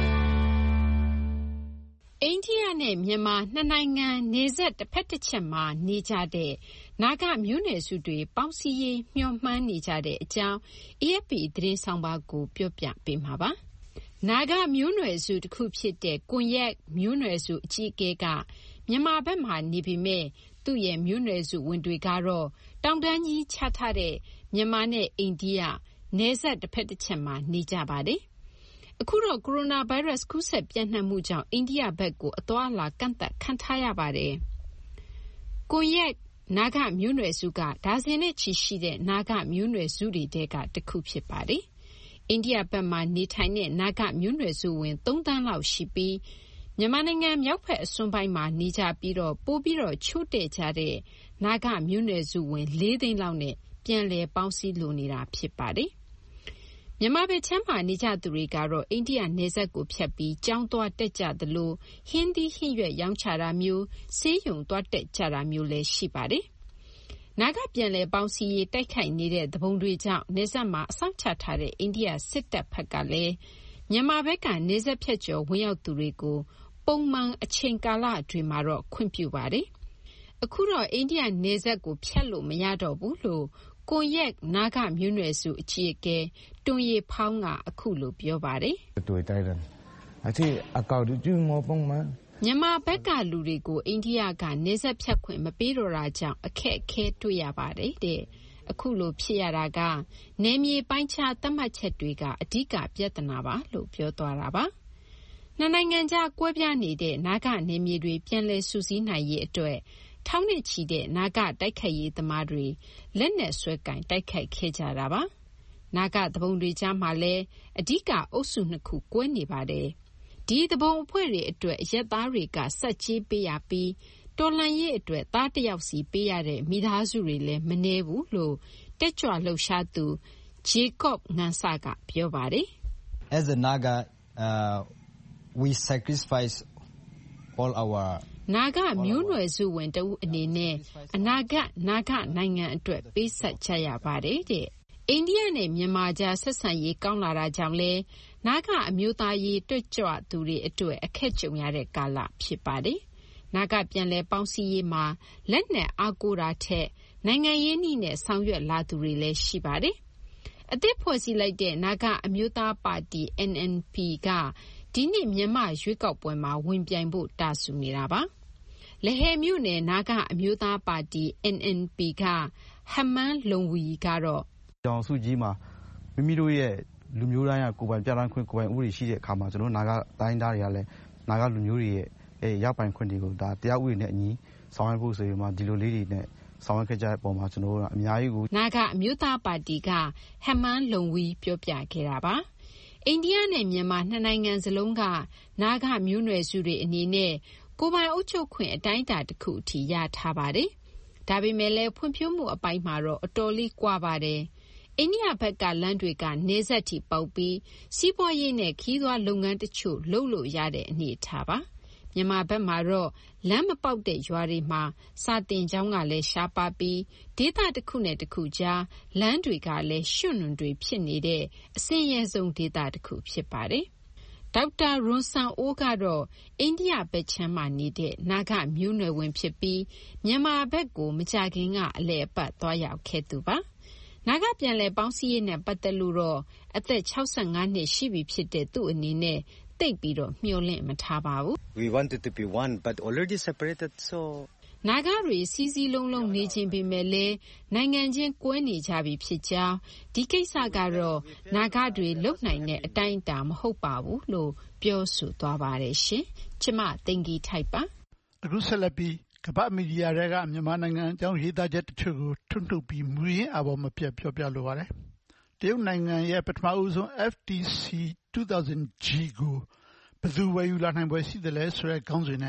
အိန္ဒိယနဲ့မြန်မာနှစ်နိုင်ငံနယ်စပ်တဖက်တချက်မှာနေကြတဲ့နာဂမျိုးနွယ်စုတွေပေါင်းစည်းရေးမျှော်မှန်းနေကြတဲ့အကြောင်း AFP သတင်းဆောင်းပါးကိုပြောပြပေးမှာပါ။နာဂမျိုးနွယ်စုတစ်ခုဖြစ်တဲ့ကွန်ရက်မျိုးနွယ်စုအကြီးအကဲကမြန်မာဘက်မှာနေပေမဲ့သူ့ရဲ့မျိုးနွယ်စုဝင်တွေကတော့တောင်တန်းကြီးချထားတဲ့မြန်မာနဲ့အိန္ဒိယနယ်စပ်တစ်ဖက်တစ်ချက်မှာနေကြပါတယ်။အခုတော့ကိုရိုနာဗိုင်းရပ်စ်ကူးစက်ပြန့်နှံ့မှုကြောင့်အိန္ဒိယဘက်ကိုအသွားအလာကန့်သတ်ခံထားရပါတယ်။ကွန်ရက်နာဂမျိုးနွယ်စုကဒါဇင်နဲ့ချီရှိတဲ့နာဂမျိုးနွယ်စုတွေထဲကတစ်ခုဖြစ်ပါတယ်။အိန္ဒိယဘက်မှာနေထိုင်တဲ့နာဂမျိုးနွယ်စုဝင်3 သန်းလောက်ရှိပြီးမြန်မာနိုင်ငံမြောက်ဘက်အစွန်ပိုင်းမှာနေကြပြီးတော့ပိုပြီးတော့ချို့တဲ့ကြတဲ့နာဂမျိုးနွယ်စုဝင်4 သိန်းလောက်နဲ့ပြန်လည်ပေါင်းစည်းလိုနေတာဖြစ်ပါတယ်။မြန်မာဘက်ချမ်းမှာနေကြသူတွေကတော့အိန္ဒိယနယ်စပ်ကိုဖြတ်ပြီးကျောင်းသွားတက်ကြသလိုဟင်းသီးဟင်းရွက်ရောင်းချတာမျိုးဆေးရုံသွားတက်ကြတာမျိုးလည်းရှိပါတယ်။နာဂပြန်လည်ပေါင်းစည်းရေးတိုက်ခိုက်နေတဲ့သဘုံတွေကြောင့်နယ်စပ်မှာအစောင့်ချထားတဲ့အိန္ဒိယစစ်တပ်ဘက်ကလည်းမြန်မာဘက်ကနယ်စပ်ဖြတ်ကျော်ဝင်ရောက်သူတွေကိုပုံမှန်အချိန်ကာလအတွင်းမှာတော့ခွင့်ပြုပါတယ်။အခုတော့အိန္ဒိယနယ်စပ်ကိုဖြတ်လို့မရတော့ဘူးလို့ကွန်ရက်နာဂမျိုးနွယ်စုအကြီးအကဲတွန်ရီဖောင်းကအခုလိုပြောပါတယ်။မြန်မာဘက်ကလူတွေကိုအိန္ဒိယကနယ်စပ်ဖြတ်ခွင့်မပေးတော့တာကြောင့်အခက်အခဲတွေ့ရပါတယ်တဲ့။အခုလိုဖြစ်ရတာကနယ်မြေပိုင်းခြားသတ်မှတ်ချက်တွေကအဓိကပြဿနာပါလို့ပြောသွားတာပါ။နှစ်နိုင်ငံကြားကွဲပြားနေတဲ့နာဂနယ်မြေတွေပြန်လည်စုစည်းနိုင်ရေးအတွက်ထောင်နဲ့ချီတဲ့နာဂတိုက်ခိုက်ရေးသမားတွေလက်နက်ဆွဲကင်တိုက်ခိုက်ခဲ့ကြတာပါ။နာဂသဘုံတွေကြားမှာလည်းအဓိကအုပ်စု2ခုကွဲနေပါတယ်။ဒီသဘုံအဖွဲ့တွေအတွက်အရက်သားတွေကစက်ကြီးပေးရပြီးတော်လှန်ရေးအတွက်သားတစ်ယောက်စီပေးရတဲ့မိသားစုတွေလည်းမနည်းဘူးလို့တက်ကြွလှုပ်ရှားသူဂျေကော့ငန်ဆာကပြောပါတယ်။ As a Naga we sacrifice all our နာဂမျိုးနွယ်စုဝင်တဦးအနေနဲ့အနာဂတ်နာဂနိုင်ငံအတွက်ပေးဆက်ကြရပါတယ်တဲ့။အိန္ဒိယနဲ့မြန်မာကြားဆက်ဆံရေးကောင်းလာတာကြောင့်လဲနာဂအမျိုးသားရေးတွက်ကြွသူတွေအတွက်အခက်ကြုံရတဲ့ကာလဖြစ်ပါတယ်။နာဂပြန်လည်ပေါင်းစည်းရေးမှာလက်နက်အားကိုးတာထက်နိုင်ငံရေးနည်းနဲ့ဆောင်ရွက်လာသူတွေလည်းရှိပါတယ်။အသစ်ဖွဲ့စည်းလိုက်တဲ့နာဂအမျိုးသားပါတီ NNP ကဒီနေ့မြန်မာရွေးကောက်ပွဲမှာဝင်ပြိုင်ဖို့တာစူနေတာပါ။လဟယ်မြို့နယ်နာဂအမျိုးသားပါတီ NNP ကဟမန်းလုံဝီကတော့တောင်စုကြီးမှာမိမိတို့ရဲ့လူမျိုးတိုင်းကကိုယ်ပိုင်ပြဋ္ဌာန်းခွင့်ကိုယ်ပိုင်ဥပဒေရှိတဲ့အခါမှာကျွန်တော်နာဂတိုင်းသားတွေကလည်းနာဂလူမျိုးတွေရဲ့ရပိုင်ခွင့်တွေကိုဒါတရားဥပဒေနဲ့အညီဆောင်ရွက်ဖို့ဆိုရင်မှဒီလိုလေးတွေနဲ့ဆောင်ရွက်ခဲ့ကြတဲ့ပုံမှာကျွန်တော်တို့ကအများကြီးကိုနာဂအမျိုးသားပါတီကဟမန်းလုံဝီပြောပြခဲ့တာပါ။အိန္ဒိယနဲ့မြန်မာနှစ်နိုင်ငံစလုံးကနာဂမျိုးနွယ်စုတွေအနေနဲ့ကိုယ်ပိုင်အုပ်ချုပ်ခွင့်အတိုင်းအတာတစ်ခုအထိရထားပါတယ်။ဒါပေမဲ့လည်းဖွံ့ဖြိုးမှုအပိုင်းမှာတော့အတော်လေးကွာပါတယ်။အိန္ဒိယဘက်ကလမ်းတွေကနယ်စပ်ထိပေါက်ပြီးစီးပွားရေးနဲ့ခီးသွွားလုပ်ငန်းတချို့လုပ်လို့ရတဲ့အနေအထားပါ။မြန်မာဘက်မှာတော့လမ်းမပေါက်တဲ့ရွာတွေမှာစာတင်ကျောင်းကလည်းရှားပါပြီးဒေသတစ်ခုနဲ့တစ်ခုကြားလမ်းတွေကလည်းရွှံ့နွံတွေဖြစ်နေတဲ့အဆင်းရဲဆုံးဒေသတစ်ခုဖြစ်ပါတယ်။ဒေါက်တာရွန်ဆန်အိုးကတော့အိန္ဒိယဘက်ချမ်းမှာနေတဲ့နာဂမျိုးနွယ်ဝင်ဖြစ်ပြီးမြန်မာဘက်ကိုမကြာခင်ကအလဲအပတ်သွားရောက်ခဲ့သူပါ။နာဂပြန်လည်ပေါင်းစည်းရေးနဲ့ပတ်သက်လို့တော့အသက်65နှစ်ရှိပြီဖြစ်တဲ့သူ့အနေနဲ့သိပ်ပြီးတော့မျှော်လင့်မထားပါဘူး။ We wanted to be one but already separated so နာဂတွေစီးစီးလုံးလုံးနေခြင်းပေမဲ့လည်းနိုင်ငံချင်းကွဲနေကြပြီဖြစ်ကြောင်းဒီကိစ္စကတော့နာဂတွေလုံနိုင်တဲ့အတိုင်းအတာမဟုတ်ပါဘူးလို့ပြောဆိုသွားပါတယ်ရှင်။ကျမသိင်္ဂီထိုက်ပါ။အခုဆက်လက်ပြီးကမ္ဘာမီဒီယာတွေကမြန်မာနိုင်ငံအကြောင်းရေးသားချက်တချို့ကိုထွန်းထုတ်ပြီးမူရင်းအပေါ်မပြတ်ပြောပြလိုပါတယ်။တရုတ်နိုင်ငံရဲ့ပထမဦးဆုံး FTC 2000G ကိုဘယ်သူဝယ်ယူလာနိုင်ပွဲရှိတယ်လဲဆိုတဲ့ခေါင်းစဉ်နဲ့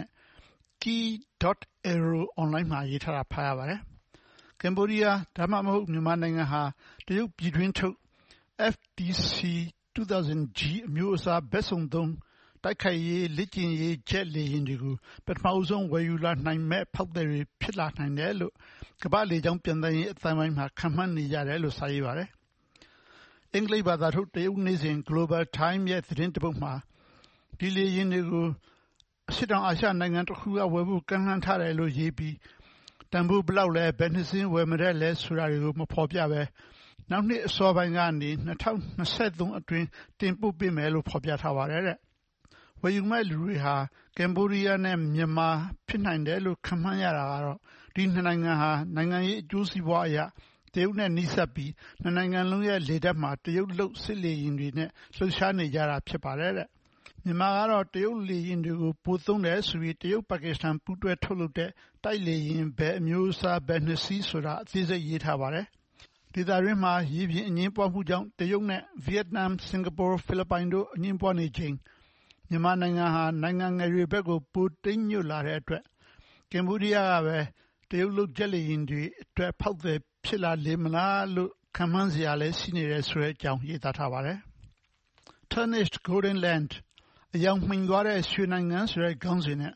key.aero online မှာရေးထားတာဖတ်ရပါတယ်။ကမ်ဘောဒီးယားဒါမှမဟုတ်မြန်မာနိုင်ငံဟာတရုတ်ပြည်တွင်းထုတ် FDC 2000G အမျိုးအစားဘက်စုံသုံးတိုက်ခိုက်ရေးလက်ကျင်ရေးဂျက်လေယာဉ်တွေကိုပထမဆုံးဝယ်ယူလာနိုင်မဲ့ဖောက်သည်တွေဖြစ်လာနိုင်တယ်လို့ကမ္ဘာလေကြောင်းပြန်တမ်းရေးအသံပိုင်းမှာခန့်မှန်းနေကြတယ်လို့စာရေးပါတယ်။အင်္ဂလိပ်ဘာသာထုတ်တရုတ်နေ့စဉ် Global Time ရဲ့သတင်းတပုဒ်မှာဒီလေယာဉ်တွေကိုအရှေ့တောင်အာရှနိုင်ငံတစ်ခုကဝယ်ဖို့ကမ်းလှမ်းထားတယ်လို့ရေးပြီးတန်ဖိုးဘလောက်လဲဘယ်နှစ်စင်းဝယ်မတဲ့လဲဆိုတာတွေကိုမဖော်ပြပဲနောက်နှစ်အစောပိုင်းကနေ2023အတွင်းတင်ပို့ပေးမယ်လို့ဖော်ပြထားပါတယ်တဲ့။ဝယ်ယူမဲ့လူတွေဟာကမ်ဘောဒီးယားနဲ့မြန်မာဖြစ်နိုင်တယ်လို့ခန့်မှန်းရတာကတော့ဒီနှစ်နိုင်ငံဟာနိုင်ငံရေးအကျိုးစီးပွားအရာတရုတ်နဲ့နှိစပ်ပြီးနှစ်နိုင်ငံလုံးရဲ့လေတပ်မှာတရုတ်လုတ်စစ်လေယာဉ်တွေနဲ့လှုပ်ရှားနေကြတာဖြစ်ပါတယ်တဲ့။မြန်မာကတော့တရုတ်လေယာဉ်တွေကိုပိုသုံးတယ်ဆိုပြီးတရုတ်ပါကစ္စတန်ပူးတွဲထုတ်လုပ်တဲ့တိုက်လေယာဉ်ဘယ်အမျိုးအစားဘယ်နှစ်စီးဆိုတာအသေးစိတ်ရေးထားပါတယ်။ဒေသတွင်းမှာရေပြင်အငြင်းပွားမှုကြောင့်တရုတ်နဲ့ဗီယက်နမ်စင်ကာပူဖိလစ်ပိုင်တို့အငြင်းပွားနေချိန်မြန်မာနိုင်ငံဟာနိုင်ငံငယ်တွေဘက်ကိုပိုတိမ်ညွတ်လာတဲ့အတွက်ကမ်ဘောဒီးယားကပဲတရုတ်လုတ်ဂျက်လေယာဉ်တွေအတွက်ဖောက်သည်ဖြစ်လာလေမလားလို့ခန့်မှန်းစရာလည်းရှိနေတယ်ဆိုတဲ့အကြောင်းရေးသားထားပါတယ်။ Tarnished Golden Land အယောင်မှိန်သွားတဲ့ရွှေနိုင်ငံဆိုတဲ့ခေါင်းစဉ်နဲ့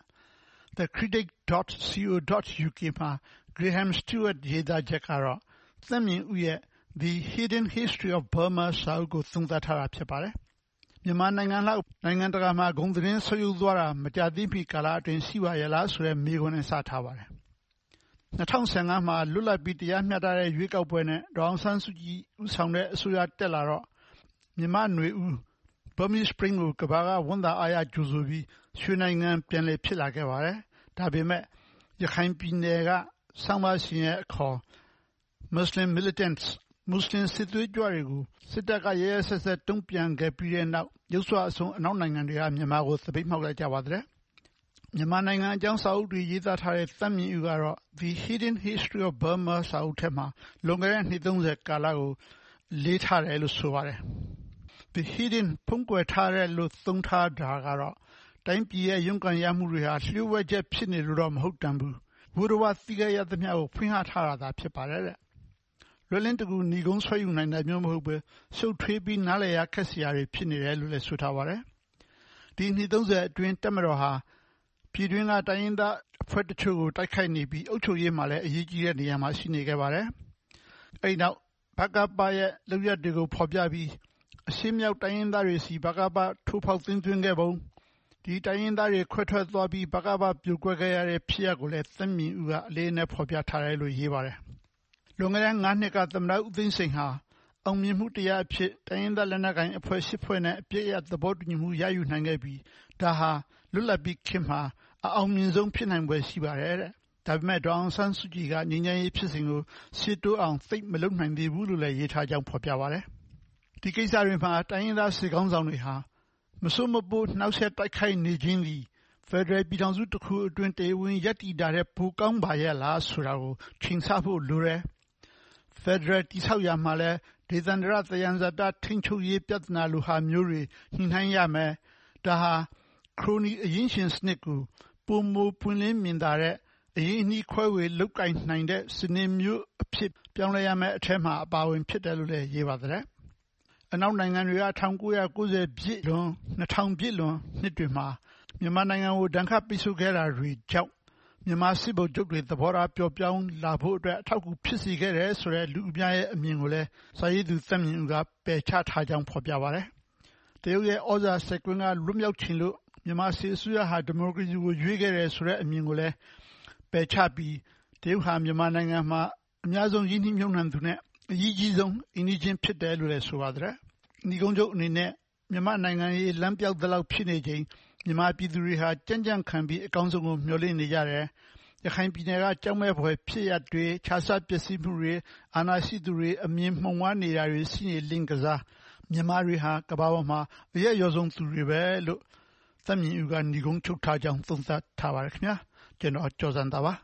thecritic.co.uk မှာ Graham Stewart ရေးသားချက်ကတော့သက်မြင်ဦးရဲ့ The Hidden History of Burma စာအုပ်ကိုသုံးသပ်ထားတာဖြစ်ပါတယ်။မြန်မာနိုင်ငံလောက်နိုင်ငံတကာမှာဂုဏ်သတင်းဆုတ်ယုတ်သွားတာမကြာသေးမီကာလအတွင်းရှိပါရဲ့လားဆိုတဲ့မေးခွန်းနဲ့စထားပါတယ်။2015မှာလွတ်လပ်ပြီးတရားမျှတတဲ့ရွေးကောက်ပွဲနဲ့ဒေါ်အောင်ဆန်းစုကြည်ဦးဆောင်တဲ့အစိုးရတက်လာတော့မြန်မာ့နွေဦး Burmese Spring ကိုကမ္ဘာကဝန်တာအားရကြိုဆိုပြီးရွှေနိုင်ငံပြန်လည်ဖြစ်လာခဲ့ပါတယ်။ဒါပေမဲ့ရခိုင်ပြည်နယ်ကဆောင်းပါးရှင်ရဲ့အခေါ် Muslim militants မွတ်စလင်စစ်သွေးကြွတွေကိုစစ်တပ်ကရဲရဲဆက်ဆက်တုံ့ပြန်ခဲ့ပြီးတဲ့နောက်ရုပ်စွအဆုံးအနောက်နိုင်ငံတွေကမြန်မာကိုသပိတ်မှောက်လိုက်ကြပါတဲ့မြန်မာနိုင်ငံအကြောင်းစာအုပ်တွေရေးသားထားတဲ့သက်မြင့်ဦးကတော့ The Hidden History of Burma စာအုပ်ထဲမှာလွန်ခဲ့တဲ့နှစ်30ကာလကိုလေးထားတယ်လို့ဆိုပါတယ်။ The Hidden ဖုံးကွယ်ထားတဲ့လို့သုံးထားတာကတော့တိုင်းပြည်ရဲ့ရုန်းကန်ရမှုတွေဟာလျှို့ဝှက်ချက်ဖြစ်နေလို့တော့မဟုတ်တန်ဘူး။ဝိုးတော်ဝသိခဲ့ရသမျှကိုဖွင့်ဟထားတာသာဖြစ်ပါတယ်တဲ့။လွယ်လင်းတကူညီကုန်းဆွဲယူနိုင်တယ်မျိုးမဟုတ်ပဲရှုပ်ထွေးပြီးနားလည်ရခက်စရာတွေဖြစ်နေတယ်လို့လည်းဆိုထားပါတယ်။ဒီနှစ်30အတွင်းတက်မတော်ဟာပြည်တွင်းကတိုင်းရင်းသားအဖွဲ့တချို့ကိုတိုက်ခိုက်နေပြီးအုပ်ချုပ်ရေးမှာလည်းအရေးကြီးတဲ့နေရာမှာရှိနေခဲ့ပါတယ်။အဲဒီနောက်ဘကပရဲ့လုပ်ရက်တွေကိုဖော်ပြပြီးအရှေ့မြောက်တိုင်းရင်းသားတွေစီဘကပထိုးဖောက်သွင်းခဲ့ပုံဒီတိုင်းရင်းသားတွေခွဲထွက်သွားပြီးဘကပပြိုကွဲခဲ့ရတဲ့ဖြစ်ရပ်ကိုလည်းသက်မြင်ဦးကအလေးနဲ့ဖော်ပြထားတယ်လို့ရေးပါတယ်။လွန်ခဲ့တဲ့9နှစ်ကသမ္မတဦးသိန်းစိန်ဟာအောင်မြင်မှုတရားအဖြစ်တိုင်းရင်းသားလက်နက်ကိုင်အဖွဲ့10ဖွဲ့နဲ့အပြည့်အသဘောတူညီမှုရယူနိုင်ခဲ့ပြီးဒါဟာလွတ်လပ်ပြီးခင်မှာအောင်မြင်ဆုံးဖြစ်နိုင်ပွဲရှိပါတယ်တဲ့။ဒါပေမဲ့ဒေါ်အောင်ဆန်းစုကြည်ကငြိမ်းချမ်းရေးဖြစ်စဉ်ကိုရှေ့တိုးအောင်သိမလုပ်နိုင်သေးဘူးလို့လည်းရေးထားကြောင်းဖော်ပြပါတယ်။ဒီကိစ္စတွေမှာတိုင်းရင်းသားစစ်ကောင်းဆောင်တွေဟာမစိုးမပိုးနှောက်ယှက်တိုက်ခိုက်နေခြင်းသည်ဖက်ဒရယ်ပြည်ထောင်စုတစ်ခုအတွင်းတရားဝင်ရပ်တည်တာတဲ့ပိုကောင်းပါရဲ့လားဆိုတာကိုချိန်ဆဖို့လိုတယ်။ဖက်ဒရယ်တည်ဆောက်ရမှာလဲဒေသန္တရသယံဇာတထိန်းချုပ်ရေးပြဿနာလိုဟာမျိုးတွေညှိနှိုင်းရမယ်။ဒါဟာခရိုနီအရင်ရှင်စနစ်ကိုပုံမပွင့်လင်းမြင်သာတဲ့အရင်အနည်းခွဲဝေလောက်ကင်နိုင်တဲ့စနစ်မျိုးအဖြစ်ပြောင်းလဲရမယ်အထက်မှာအပါဝင်ဖြစ်တယ်လို့လည်းရေးပါတဲ့အနောက်နိုင်ငံတွေက1990ပြည့်လွန်2000ပြည့်လွန်နှစ်တွေမှာမြန်မာနိုင်ငံကိုဒဏ်ခတ်ပိတ်ဆို့ခဲ့တာတွေကြောင့်မြန်မာစစ်ဗိုလ်ချုပ်တွေသဘောထားပျော့ပြောင်းလာဖို့အတွက်အထောက်အကူဖြစ်စေခဲ့တယ်ဆိုတဲ့လူအများရဲ့အမြင်ကိုလည်းစာရေးသူသက်မြင်ဦးကပယ်ချထားကြောင်းဖော်ပြပါတယ်။တရုတ်ရဲ့ဩဇာစက်ကွင်းကလွတ်မြောက်ခြင်းလို့မြန်မာစစ်အစိုးရဟာဒီမိုကရေစီကိုရွေးခဲ့တယ်ဆိုတဲ့အမြင်ကိုလည်းပယ်ချပြီးတရုတ်ဟာမြန်မာနိုင်ငံမှာအများဆုံးရင်းနှီးမြှုပ်နှံသူနဲ့အကြီးကြီးဆုံးအိမ်နီးချင်းဖြစ်တယ်လို့လည်းဆိုပါတယ်။ညီကုန်းချုပ်အနေနဲ့မြန်မာနိုင်ငံရေးလမ်းပြောက်သလောက်ဖြစ်နေချိန်မြန်မာပြည်သူတွေဟာကြံ့ကြံ့ခံပြီးအကောင်းဆုံးကိုမျှော်လင့်နေကြတယ်။ရခိုင်ပြည်နယ်ကကြောက်မဲ့ဖွယ်ဖြစ်ရပ်တွေခြားဆပျက်စီးမှုတွေအာဏာရှိသူတွေအမြင်မှုံဝါးနေတာတွေရှိနေလင်းကစားမြန်မာတွေဟာကမ္ဘာပေါ်မှာအရက်ရောဆုံးသူတွေပဲလို့သက်မြင်ဦးကညီကုန်းချုပ်ထားကြောင်းသုံးသပ်ထားပါတယ်ခင်ဗျာ။ကျွန်တော်ကျော်စံသာပါ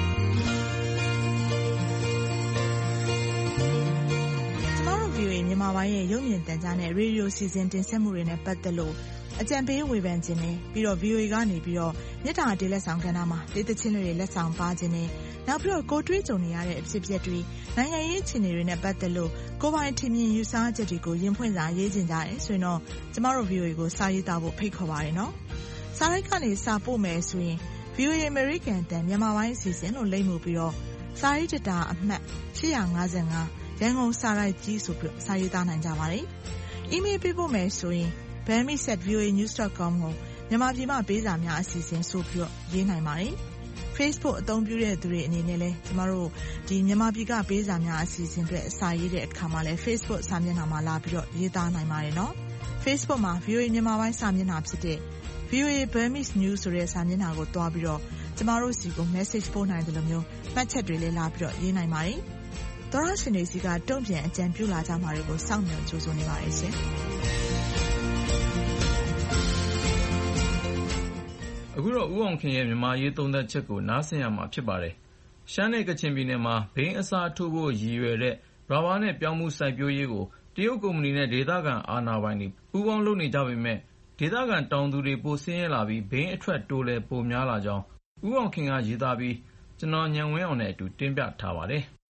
မြန်မာပိုင်းရဲ့ရုပ်မြင်သံကြားနဲ့ရေဒီယိုစီစဉ်တင်ဆက်မှုတွေနဲ့ပတ်သက်လို့အကြံပေးဝေဖန်ခြင်းနဲ့ပြီးတော့ VOA ကနေပြီးတော့မြစ်တာတေးလက်ဆောင်ကဏ္ဍမှာတေးသချင်းတွေလက်ဆောင်ပါခြင်းနဲ့နောက်ပြီးတော့ကိုတွေးကြုံနေရတဲ့အဖြစ်အပျက်တွေနိုင်ငံရေးအခြေအနေတွေနဲ့ပတ်သက်လို့ကိုယ်ပိုင်ထင်မြင်ယူဆချက်တွေကိုရင်ဖွင့်စာရေးခြင်းကြတယ်ဆိုရင်တော့ကျမတို့ VOA ကိုစာရေးသားဖို့ဖိတ်ခေါ်ပါတယ်နော်။စာရိုက်ကနေစာပို့မယ်ဆိုရင် VOA American တန်မြန်မာပိုင်းအစီအစဉ်လို့လိမ့်မှုပြီးတော့စာရေးတတာအမှတ်855ရန်ကုန်စာရိုက်ကြီးဆိုပြီးစာရေးသားနိုင်ကြပါတယ်။ email ပေးဖို့မယ်ဆိုရင်bami@voanews.com ကိုမြန်မာပြည်မှာပေးစာများအစီအစဉ်ဆိုပြီးရေးနိုင်ပါတယ်။ Facebook အသုံးပြုတဲ့သူတွေအနေနဲ့လည်းကျမတို့ဒီမြန်မာပြည်ကပေးစာများအစီအစဉ်တွေအစာရေးတဲ့အခါမှာလည်း Facebook စာမျက်နှာမှာလာပြီးတော့ရေးသားနိုင်ပါတယ်နော်။ Facebook မှာ VOA မြန်မာပိုင်းစာမျက်နှာဖြစ်တဲ့ VOA Burmese News ဆိုတဲ့စာမျက်နှာကိုတွားပြီးတော့ကျမတို့စီကို message ပို့နိုင်တယ်လို့မျိုးမှတ်ချက်တွေလည်းလာပြီးတော့ရေးနိုင်ပါတယ်။သောရရှင်တွေစီကတုံ့ပြန်အကြံပြုလာကြမှာတွေကိုစောင့်မျှော်ကြိုးစားနေပါတယ်ရှင်။အခုတော့ဦးအောင်ခင်ရဲ့မြန်မာရေးသုံးသပ်ချက်ကိုနားဆင်ရမှာဖြစ်ပါတယ်။ရှမ်းနဲ့ကချင်ပြည်နယ်မှာဘိန်းအစားထိုးဖို့ရည်ရွယ်တဲ့ရာဘာနဲ့ပြောင်းမှုစိုက်ပျိုးရေးကိုတရုတ်ကုမ္ပဏီနဲ့ဒေသခံအာဏာပိုင်တွေပူးပေါင်းလုပ်နေကြပေမဲ့ဒေသခံတောင်သူတွေပိုဆင်းရဲလာပြီးဘိန်းအထွက်တိုးလည်းပိုများလာကြောင်းဦးအောင်ခင်ကရေးသားပြီးကျွန်တော်ဉာဏ်ဝင်းအောင်နဲ့အတူတင်ပြထားပါတယ်။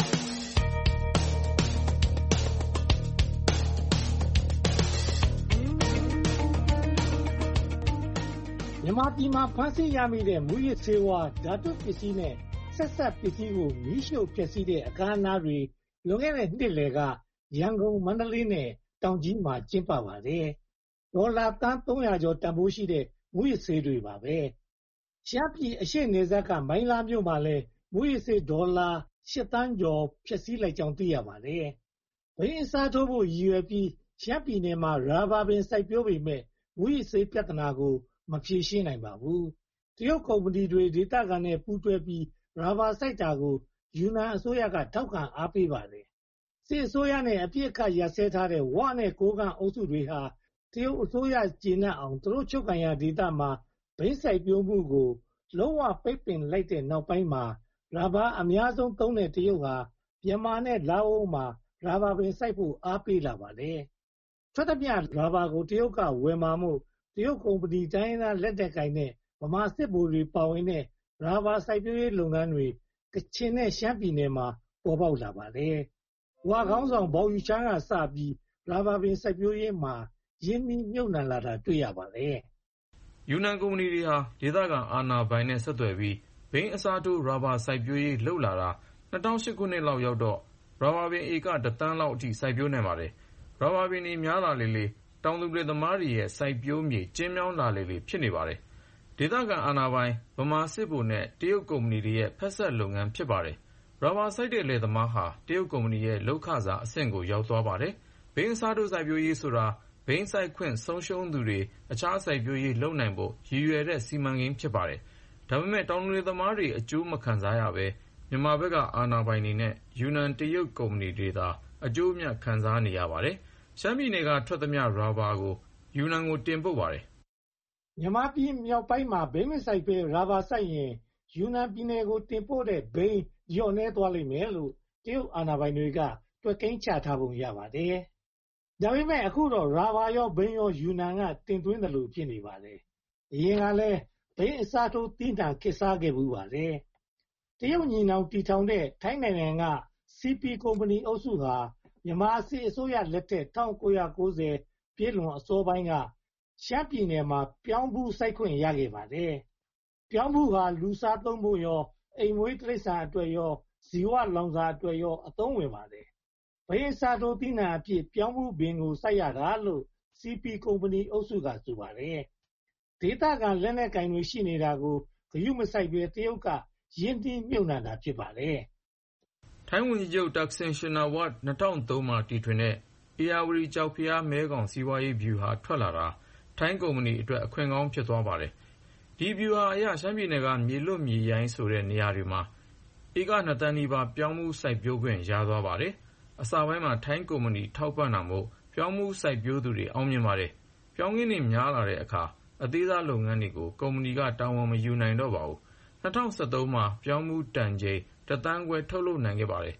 မြန်မာပြည်မှာဖမ်းဆီးရမိတဲ့မူးယစ်ဆေးဝါးဓာတုပစ္စည်းနဲ့ဆက်စပ်ပစ္စည်းကိုမီးရှို့ဖျက်ဆီးတဲ့အခမ်းအနားတွေလွန်ခဲ့တဲ့နှစ်လယ်ကရန်ကုန်မန္တလေးနဲ့တောင်ကြီးမှာကျင်းပပါတယ်။ဒေါ်လာသန်း300ကျော်တန်ဖိုးရှိတဲ့မူးယစ်ဆေးတွေပါပဲ။ရှမ်းပြည်အရှေ့နယ်စပ်ကမိုင်းလားမြို့မှာလည်းမူးယစ်ဆေးဒေါ်လာ8သန်းကျော်ဖျက်ဆီးလိုက်ကြောင်းသိရပါတယ်။ဘိန်းအစားထိုးဖို့ရည်ရွယ်ပြီးရှမ်းပြည်နယ်မှာရာဘာပင်စိုက်ပျိုးပေမဲ့မူးယစ်ဆေးပြဿနာကိုမဖြေရှင်းနိုင်ပါဘူး။တရုတ်ကုမ္ပဏီတွေဒေသခံနဲ့ပူးတွဲပြီးရာဘာစိုက်တာကိုယူနန်အစိုးရကထောက်ခံအားပေးပါတယ်။စစ်အစိုးရနဲ့အပြစ်အခတ်ရပ်စဲထားတဲ့ဝနဲ့ကိုးကန့်အုပ်စုတွေဟာတရုတ်အစိုးရကျေနပ်အောင်သူတို့ချုပ်ကိုင်ရာဒေသမှာဘိန်းစိုက်ပျိုးမှုကိုလုံးဝပိတ်ပင်လိုက်တဲ့နောက်ပိုင်းမှာရာဘာအများဆုံးသုံးတဲ့တရုတ်ဟာမြန်မာနဲ့လာအိုမှာရာဘာပင်စိုက်ဖို့အားပေးလာပါတယ်။ထွက်သမျှရာဘာကိုတရုတ်ကဝယ်မှာမို့တရုတ်ကုမ္ပဏီတိုင်းရင်းသားလက်နက်ကိုင်နဲ့ဗမာစစ်ဗိုလ်တွေပါဝင်တဲ့ရာဘာစိုက်ပျိုးရေးလုပ်ငန်းတွေကချင်နဲ့ရှမ်းပြည်နယ်မှာပေါ်ပေါက်လာပါတယ်။ဝါခေါင်းဆောင်ဘောင်ယူချမ်းကစပြီးရာဘာပင်စိုက်ပျိုးရေးမှာရင်းနှီးမြှုပ်နှံလာတာတွေ့ရပါတယ်။ယူနန်ကုမ္ပဏီတွေဟာဒေသခံအာဏာပိုင်နဲ့ဆက်သွယ်ပြီးဘိန်းအစားထိုးရာဘာစိုက်ပျိုးရေးလုပ်လာတာ2008ခုနှစ်လောက်ရောက်တော့ရာဘာပင်ဧက1သန်းလောက်အထိစိုက်ပျိုးနိုင်ပါတယ်။ရာဘာပင်တွေများလာလေတောင်သူလယ်သမားတွေရဲ့စိုက်ပျိုးမြေကျဉ်းမြောင်းလာလေဖြစ်နေပါတယ်။ဒေသခံအာဏာပိုင်ဗမာစစ်ဗိုလ်နဲ့တရုတ်ကုမ္ပဏီတွေရဲ့ဖက်စပ်လုပ်ငန်းဖြစ်ပါတယ်။ရာဘာစိုက်တဲ့လယ်သမားဟာတရုတ်ကုမ္ပဏီရဲ့လုပ်ခစားအဆင့်ကိုရောက်သွားပါတယ်။ဘိန်းအစားထိုးစိုက်ပျိုးရေးဆိုတာဘိန်းစိုက်ခွင့်ဆုံးရှုံးသူတွေအခြားစိုက်ပျိုးရေးလုပ်နိုင်ဖို့ရည်ရွယ်တဲ့စီမံကိန်းဖြစ်ပါတယ်။ဒါပေမဲ့တောင်သူလယ်သမားတွေအကျိုးမခံစားရဘဲမြန်မာဘက်ကအာဏာပိုင်တွေနဲ့ယူနန်တရုတ်ကုမ္ပဏီတွေသာအကျိုးအမြတ်ခံစားနေရပါတယ်။ရှမ်းပြည်နယ်ကထွက်သမျှရာဘာကိုယူနန်ကိုတင်ပို့ပါတယ်။မြန်မာပြည်မြောက်ပိုင်းမှာဘိန်းမစိုက်ဘဲရာဘာစိုက်ရင်ယူနန်ပြည်နယ်ကိုတင်ပို့တဲ့ဘိန်းလျော့နည်းသွားလိမ့်မယ်လို့တရုတ်အာဏာပိုင်တွေကတွက်ကိန်းချထားပုံရပါတယ်။ဒါပေမဲ့အခုတော့ရာဘာရောဘိန်းရောယူနန်ကတင်သွင်းတယ်လို့ဖြစ်နေပါတယ်။အရင်ကလည်းဘိန်းအစားထိုးသီးနှံခေတ်စားခဲ့ဘူးပါတယ်။တရုတ်ညီနောင်တည်ထောင်တဲ့ထိုင်းနိုင်ငံက CP ကုမ္ပဏီအုပ်စုဟာမြန်မာစစ်အစိုးရလက်ထက်1990ပြည့်လွန်အစောပိုင်းကရှမ်းပြည်နယ်မှာပြောင်းဘူးစိုက်ခွင့်ရခဲ့ပါတယ်။ပြောင်းဘူးဟာလူစားသုံးဖို့ရောအိမ်မွေးတိရစ္ဆာန်အတွက်ရောဇီဝလောင်စာအတွက်ရောအသုံးဝင်ပါတယ်။ဘိန်းအစားထိုးသီးနှံအဖြစ်ပြောင်းဘူးပင်ကိုစိုက်ရတာလို့ CP ကုမ္ပဏီအုပ်စုကဆိုပါတယ်။ဒေသခံလက်နက်ကိုင်တွေရှိနေတာကိုဂရုမစိုက်ဘဲတရုတ်ကရင်းနှီးမြှုပ်နှံတာဖြစ်ပါတယ်။ထိုင်းဝန်ကြီးချုပ်တက်ဆင်ရှင်နာဝပ်2003မှာတီထွင်တဲ့ဧရာဝတီကျောက်ဖျားမဲခေါင်စီးပွားရေးဗျူဟာထွက်လာတာထိုင်းကုမ္ပဏီအတွက်အခွင့်ကောင်းဖြစ်သွားပါတယ်။ဒီဗျူဟာအရရှမ်းပြည်နယ်ကမြေလွတ်မြေရိုင်းဆိုတဲ့နေရာတွေမှာဧက2သန်းနီးပါးပြောင်းမှုစိုက်ပျိုးခွင့်ရသွားပါတယ်။အစပိုင်းမှာထိုင်းကုမ္ပဏီထောက်ပံ့တာမို့ပြောင်းမှုစိုက်ပျိုးသူတွေအောင်မြင်ပါတယ်။ပြောင်းခင်းတွေများလာတဲ့အခါအသေးစားလုပ်ငန်းတွေကိုကုမ္ပဏီကတာဝန်မယူနိုင်တော့ပါဘူး။2013မှာပြောင်းမှုတန်ချိန်1.5 သန်းထုတ်လုပ်နိုင်ခဲ့ပါတယ်။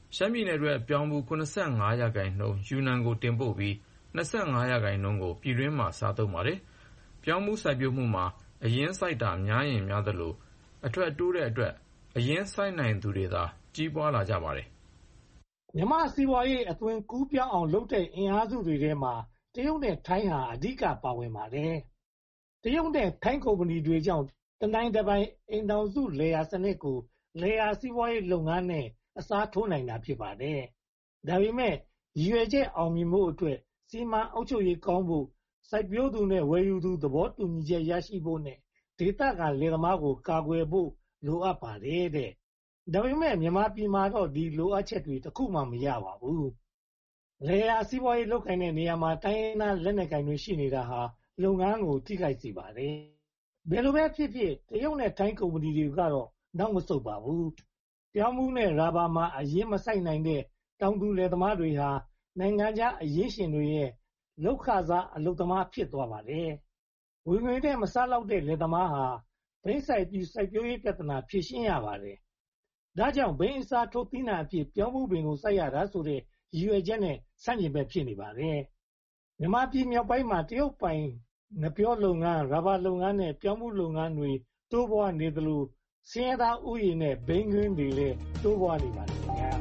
ရှမ်းပြည်နယ်အတွက်ပြောင်းဖူး75%ယူနန်ကိုတင်ပို့ပြီး25%ကိုပြည်တွင်းမှာစားသုံးပါတယ်။ပြောင်းဖူးစိုက်ပျိုးမှုမှာအရင်းစိုက်တာများရင်များသလိုအထွက်တိုးတဲ့အတွက်အရင်းစိုက်နိုင်သူတွေသာကြီးပွားလာကြပါတယ်။မြန်မာစီးပွားရေးအသွင်ကူးပြောင်းအောင်လုပ်တဲ့အင်အားစုတွေထဲမှာတရုတ်နဲ့ထိုင်းဟာအဓိကပါဝင်ပါတယ်။တရုတ်နဲ့ထိုင်းကုမ္ပဏီတွေကြောင့်တနိုင်တပိုင်အိမ်ထောင်စုလယ်ယာစနစ်ကိုလယ်ယာစီးပွားရေးလုပ်ငန်းနဲ့အစားထိုးနိုင်တာဖြစ်ပါတယ်။ဒါပေမဲ့ရည်ရွယ်ချက်အောင်မြင်ဖို့အတွက်စီမံအုပ်ချုပ်ရေးကောင်းဖို့စိုက်ပျိုးသူနဲ့ဝယ်ယူသူသဘောတူညီချက်ရရှိဖို့နဲ့ဒေသခံလယ်သမားကိုကာကွယ်ဖို့လိုအပ်ပါတယ်တဲ့။ဒါပေမဲ့မြန်မာပြည်မှာတော့ဒီလိုအပ်ချက်တွေတစ်ခုမှမရပါဘူး။လယ်ယာစီးပွားရေးလုပ်ကိုင်တဲ့နေရာမှာတိုင်းရင်းသားလက်နက်ကိုင်တွေရှိနေတာဟာလုပ်ငန်းကိုထိခိုက်စေပါတယ်။ဘယ်လိုပဲဖြစ်ဖြစ်တရုတ်နဲ့ထိုင်းကုမ္ပဏီတွေကတော့နောက်မဆုတ်ပါဘူး။ပြောင်းဖူးနဲ့ရာဘာမှာအရင်မဆိုင်နိုင်တဲ့တောင်သူလယ်သမားတွေဟာနိုင်ငံခြားအရင်းရှင်တွေရဲ့လောက်ခစားအလုပ်သမားဖြစ်သွားပါတယ်။ဝင်ငွေနဲ့မစားလောက်တဲ့လယ်သမားဟာဘိန်းစိုက်ပြီးစိုက်ပျိုးရေးပြဿနာဖြေရှင်းရပါတယ်။ဒါကြောင့်ဘိန်းအစားထိုးသီးနှံအဖြစ်ပြောင်းဖူးပင်ကိုစိုက်ရတာဆိုတဲ့ရည်ရွယ်ချက်နဲ့ဆန့်ကျင်ဘက်ဖြစ်နေပါတယ်။မြန်မာပြည်မြောက်ပိုင်းမှာတရုတ်ပိုင်ငပြောလုပ်ငန်းရာဘာလုပ်ငန်းနဲ့ပြောင်းဖူးလုပ်ငန်းတွေတိုးပွားနေသလိုဆင်းရဲသားဥယျာဉ်နဲ့ဘိန်းခင်းတွေလည်းတိုးပွားနေပါတယ်ခင်ဗျာ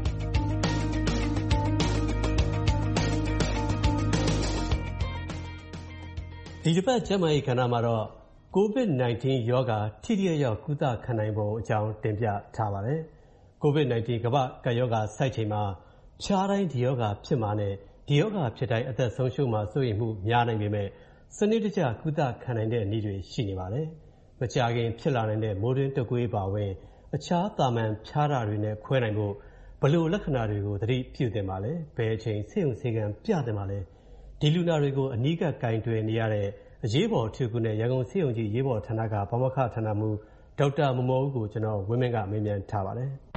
ဒီတစ်ပတ်ကျန်းမာရေးကဏ္ဍမှာတော့ COVID-19 ရောဂါထိထိရောက်ရောက်ကုသခံနိုင်ပုံအကြောင်းတင်ပြထားပါတယ်။ COVID-19 ကမ္ဘာ့ကပ်ရောဂါဆိုက်ချိန်မှာဖျားတိုင်းဒီရောဂါဖြစ်မှာနဲ့ဒီရောဂါဖြစ်တိုင်းအသက်ဆုံးရှုံးမှာစိုးရိမ်မှုများနိုင်ပေမဲ့စနစ်တကျကုသခံနိုင်တဲ့နည်းတွေရှိနေပါတယ်။မကြာခင်ဖြစ်လာနိုင်တဲ့မိုးတွင်းတုပ်ကွေးပါဝင်အခြားသာမန်ဖျားတာတွေနဲ့ခွဲနိုင်ဖို့ဘယ်လိုလက္ခဏာတွေကိုသတိပြုသင့်ပါလဲ။ဘယ်အချိန်ဆေးရုံဆေးခန်းပြသင့်ပါလဲ။ဒီလူနာတွေကိုအနီးကပ်ကင်တွယ်နေရတဲ့အရေးပေါ်ထူကူနဲ့ရန်ကုန်ဆေးရုံကြီးရေးပေါ်ဌာနကဗမောက္ခဌာနမှူးဒေါက်တာမော်မော်ဦးကိုကျွန်တော်ဝင်းမင်းကမေးမြန်းထားပါတယ်။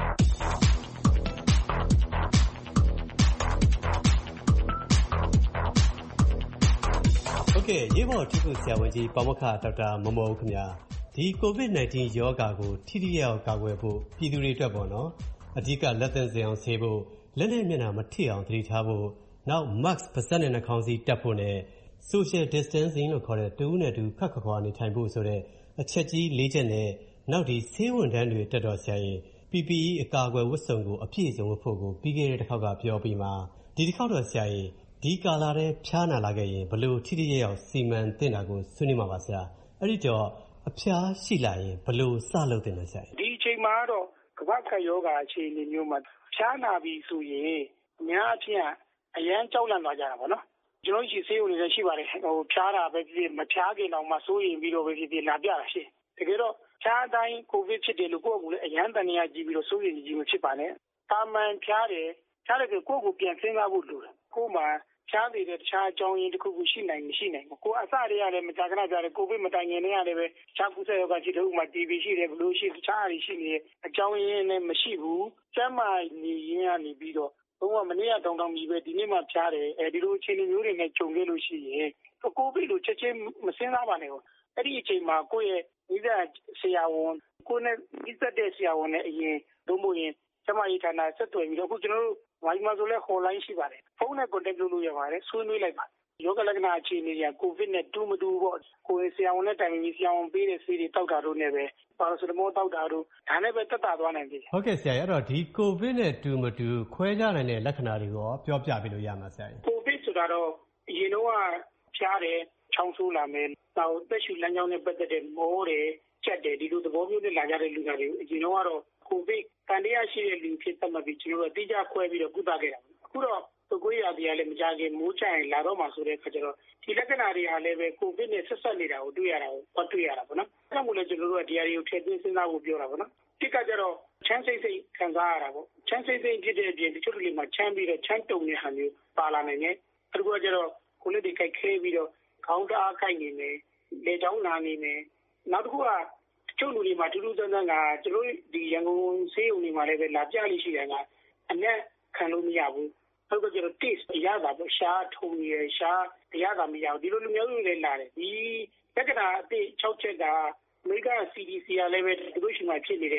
ဟုတ်ကဲ့ရေးပေါ်ထူကူဆရာဝန်ကြီးဗမောက္ခဒေါက်တာမော်မော်ဦးခင်ဗျာဒီ COVID-19 ရောဂါကိုထိထိရောက်ရောက်ကာကွယ်ဖို့ပြည်သူတွေအတွက်ပေါ့နော်အဓိကလက်သင့်စေအောင်ဆေးဖို့လက်နဲ့မျက်နှာမထိအောင်သတိထားဖို့နောက် mask ပါးစပ်နဲ့နှာခေါင်းစည်းတပ်ဖို့နဲ့social distancing လို့ခေါ်တဲ့တဦးနဲ့တူခပ်ခွာခွာနေထိုင်ဖို့ဆိုတဲ့အချက်ကြီး၄ချက်နဲ့နောက်ဒီဆေးဝန်ထမ်းတွေတက်တော့ဆရာရင် PPE အကာအကွယ်ဝတ်စုံကိုအပြည့်စုံဝတ်ဖို့ကိုပြီးခဲ့တဲ့တစ်ခေါက်ကပြောပြီးမှဒီတစ်ခေါက်တော့ဆရာရင်ဒီကာလာတဲ့ဖျားနာလာခဲ့ရင်ဘယ်လိုထိထိရောက်ရောက်စီမံသင့်တာကိုဆွေးနွေးမှာပါဆရာအဲ့ဒီတော့အဖျားရှိလာရင်ဘယ်လိုစလုပ်သင့်လဲဆရာဒီအချိန်မှာတော့ကမ္ဘာ့ကပ်ရောဂါအခြေအနေမျိုးမှာဖျားနာပြီဆိုရင်အများအပြားအရန်ကြောက်လန့်သွားကြတာပေါ့နော်ကျွန်တော်ရှိဆေးရုံတွေလည်းရှိပါတယ်ဖျားတာပဲဖြစ်မဖျားခင်တော့မှစိုးရင်ပြီးတော့ပဲဖြစ်လာပြတာရှိတကယ်တော့ဖျားတိုင်းကိုဗစ်ဖြစ်တယ်လို့ကိုယ့်ကိုယ်လည်းအရန်တန်နေရကြည့်ပြီးတော့စိုးရင်ကြီးမဖြစ်ပါနဲ့တာမန်ဖျားတယ်ဖျားတယ်ဆိုကိုယ့်ကိုပြန်စဉ်းစားဖို့လိုတယ်ကိုယ်မှာဖျားနေတဲ့တခြားအကြောင်းရင်းတစ်ခုခုရှိနိုင်မရှိနိုင်ဘူးကိုယ်အစတည်းကလည်းမကြာခဏကြားတယ်ကိုဗစ်မတိုင်ခင်တည်းကလည်းပဲခြားကူးစက်ရောဂါရှိတဲ့ဥမာ TB ရှိတယ်ဘလို့ရှိတခြားအရာရှိနေအကြောင်းရင်းလည်းမရှိဘူးကျန်းမာနေရင်းကနေပြီးတော့ဘုံကမနေ့ကတောင်းပြီးပဲဒီနေ့မှဖျားတယ်ဒီလိုအခြေအနေမျိုးတွေနဲ့ကြုံခဲ့လို့ရှိရင်ကိုဗစ်လိုချက်ချင်းမစင်းစားပါနဲ့ဘူးအဲ့ဒီအချိန်မှာကိုယ့်ရဲ့မိသားဆရာဝန်ကိုယ်နဲ့မိသက်တဲ့ဆရာဝန်နဲ့အရင်လုံးမို့ရင်ကျမကြီးဌာနဆက်သွယ်ပြီးတော့အခုကျွန်တော်တို့ဝိုင်းမဆိုလဲ hotline ရှိပါတယ်ဖုန်းနဲ့ contact လုပ်လို့ရပါတယ်ဆွေးနွေးလိုက်ပါယောဂလက္ခဏာအခြေအနေတွေကကိုဗစ်နဲ့တူမတူပေါ့ကိုယ်ဆရာဝန်နဲ့တိုင်ပင်ပြီးဆရာဝန်ပေးတဲ့ဆေးတွေတောက်တာတို့နဲ့ပဲပါရာစီတမောတောက်တာတို့ဒါနဲ့ပဲတက်တာသွားနိုင်ပြီဟုတ်ကဲ့ဆရာအဲ့တော့ဒီကိုဗစ်နဲ့တူမတူခွဲခြားနိုင်တဲ့လက္ခဏာတွေကိုပြောပြပေးလို့ရမှာဆရာကိုဗစ်ဆိုတာတော့အရင်တော့ဖျားတယ်ချောင်းဆိုးလာမယ်နောက်သက်ရှူလမ်းကြောင်းနဲ့ပတ်သက်တဲ့မောတယ်ချက်တယ်ဒီလိုသဘောမျိုးနဲ့လာကြတဲ့လူတွေအရင်တော့ကတော့ကိုဗစ်တန်တရားရှိတဲ့လူဖြစ်သတ်မှတ်ပြီးကျွန်တော်တို့တိကျခွဲပြီးတော့ကုသခဲ့တာအခုတော့ကိုယ်ရည်ရလည်းမကြခင်မိုးချိုင်လာတော့မှဆိုတဲ့အခါကျတော့ဒီလက္ခဏာတွေဟာလည်းပဲကိုဗစ်နဲ့ဆက်ဆက်နေတာကိုတွေ့ရတာကိုတွေ့ရတာပေါ့နော်အဲ့ဒါမို့လဲကျွန်တော်တို့ကဒီအရာတွေကိုထည့်သွင်းစဉ်းစားဖို့ပြောတာပေါ့နော်တစ်ကကြတော့ချမ်းစိတ်ခံစားရတာပေါ့ချမ်းစိတ်ဖြစ်တဲ့အပြင်တချို့လူတွေမှာချမ်းပြီးတော့ချမ်းတုံတဲ့ဟာမျိုးပါလာနိုင်တယ်အဲ့ဒါကကြတော့ကိုယ်လက်တွေကြိုက်ခဲပြီးတော့ခေါင်းတအားကိုက်နေမယ်လေချောင်းနာနေမယ်နောက်တစ်ခုကကျုပ်လူတွေမှာတူတူတန်းတန်းကကျွန်တော်ဒီရန်ကုန်ဆေးရုံတွေမှာလည်းပဲလာပြလိရှိတယ်ကအနက်ခံလို့မရဘူးဟုတ်ကဲ့ကျွန်တော် taste အရသာပေါ့ရှားထုံရယ်ရှားအရသာမရဘူးဒီလိုလူမျိုးတွေလည်းလာတယ်ဒီလက္ခဏာအသစ်6ချက်ကအမေရိကန် CDC ကလည်းပဲသူတို့ရှိမှဖြစ်နေတဲ့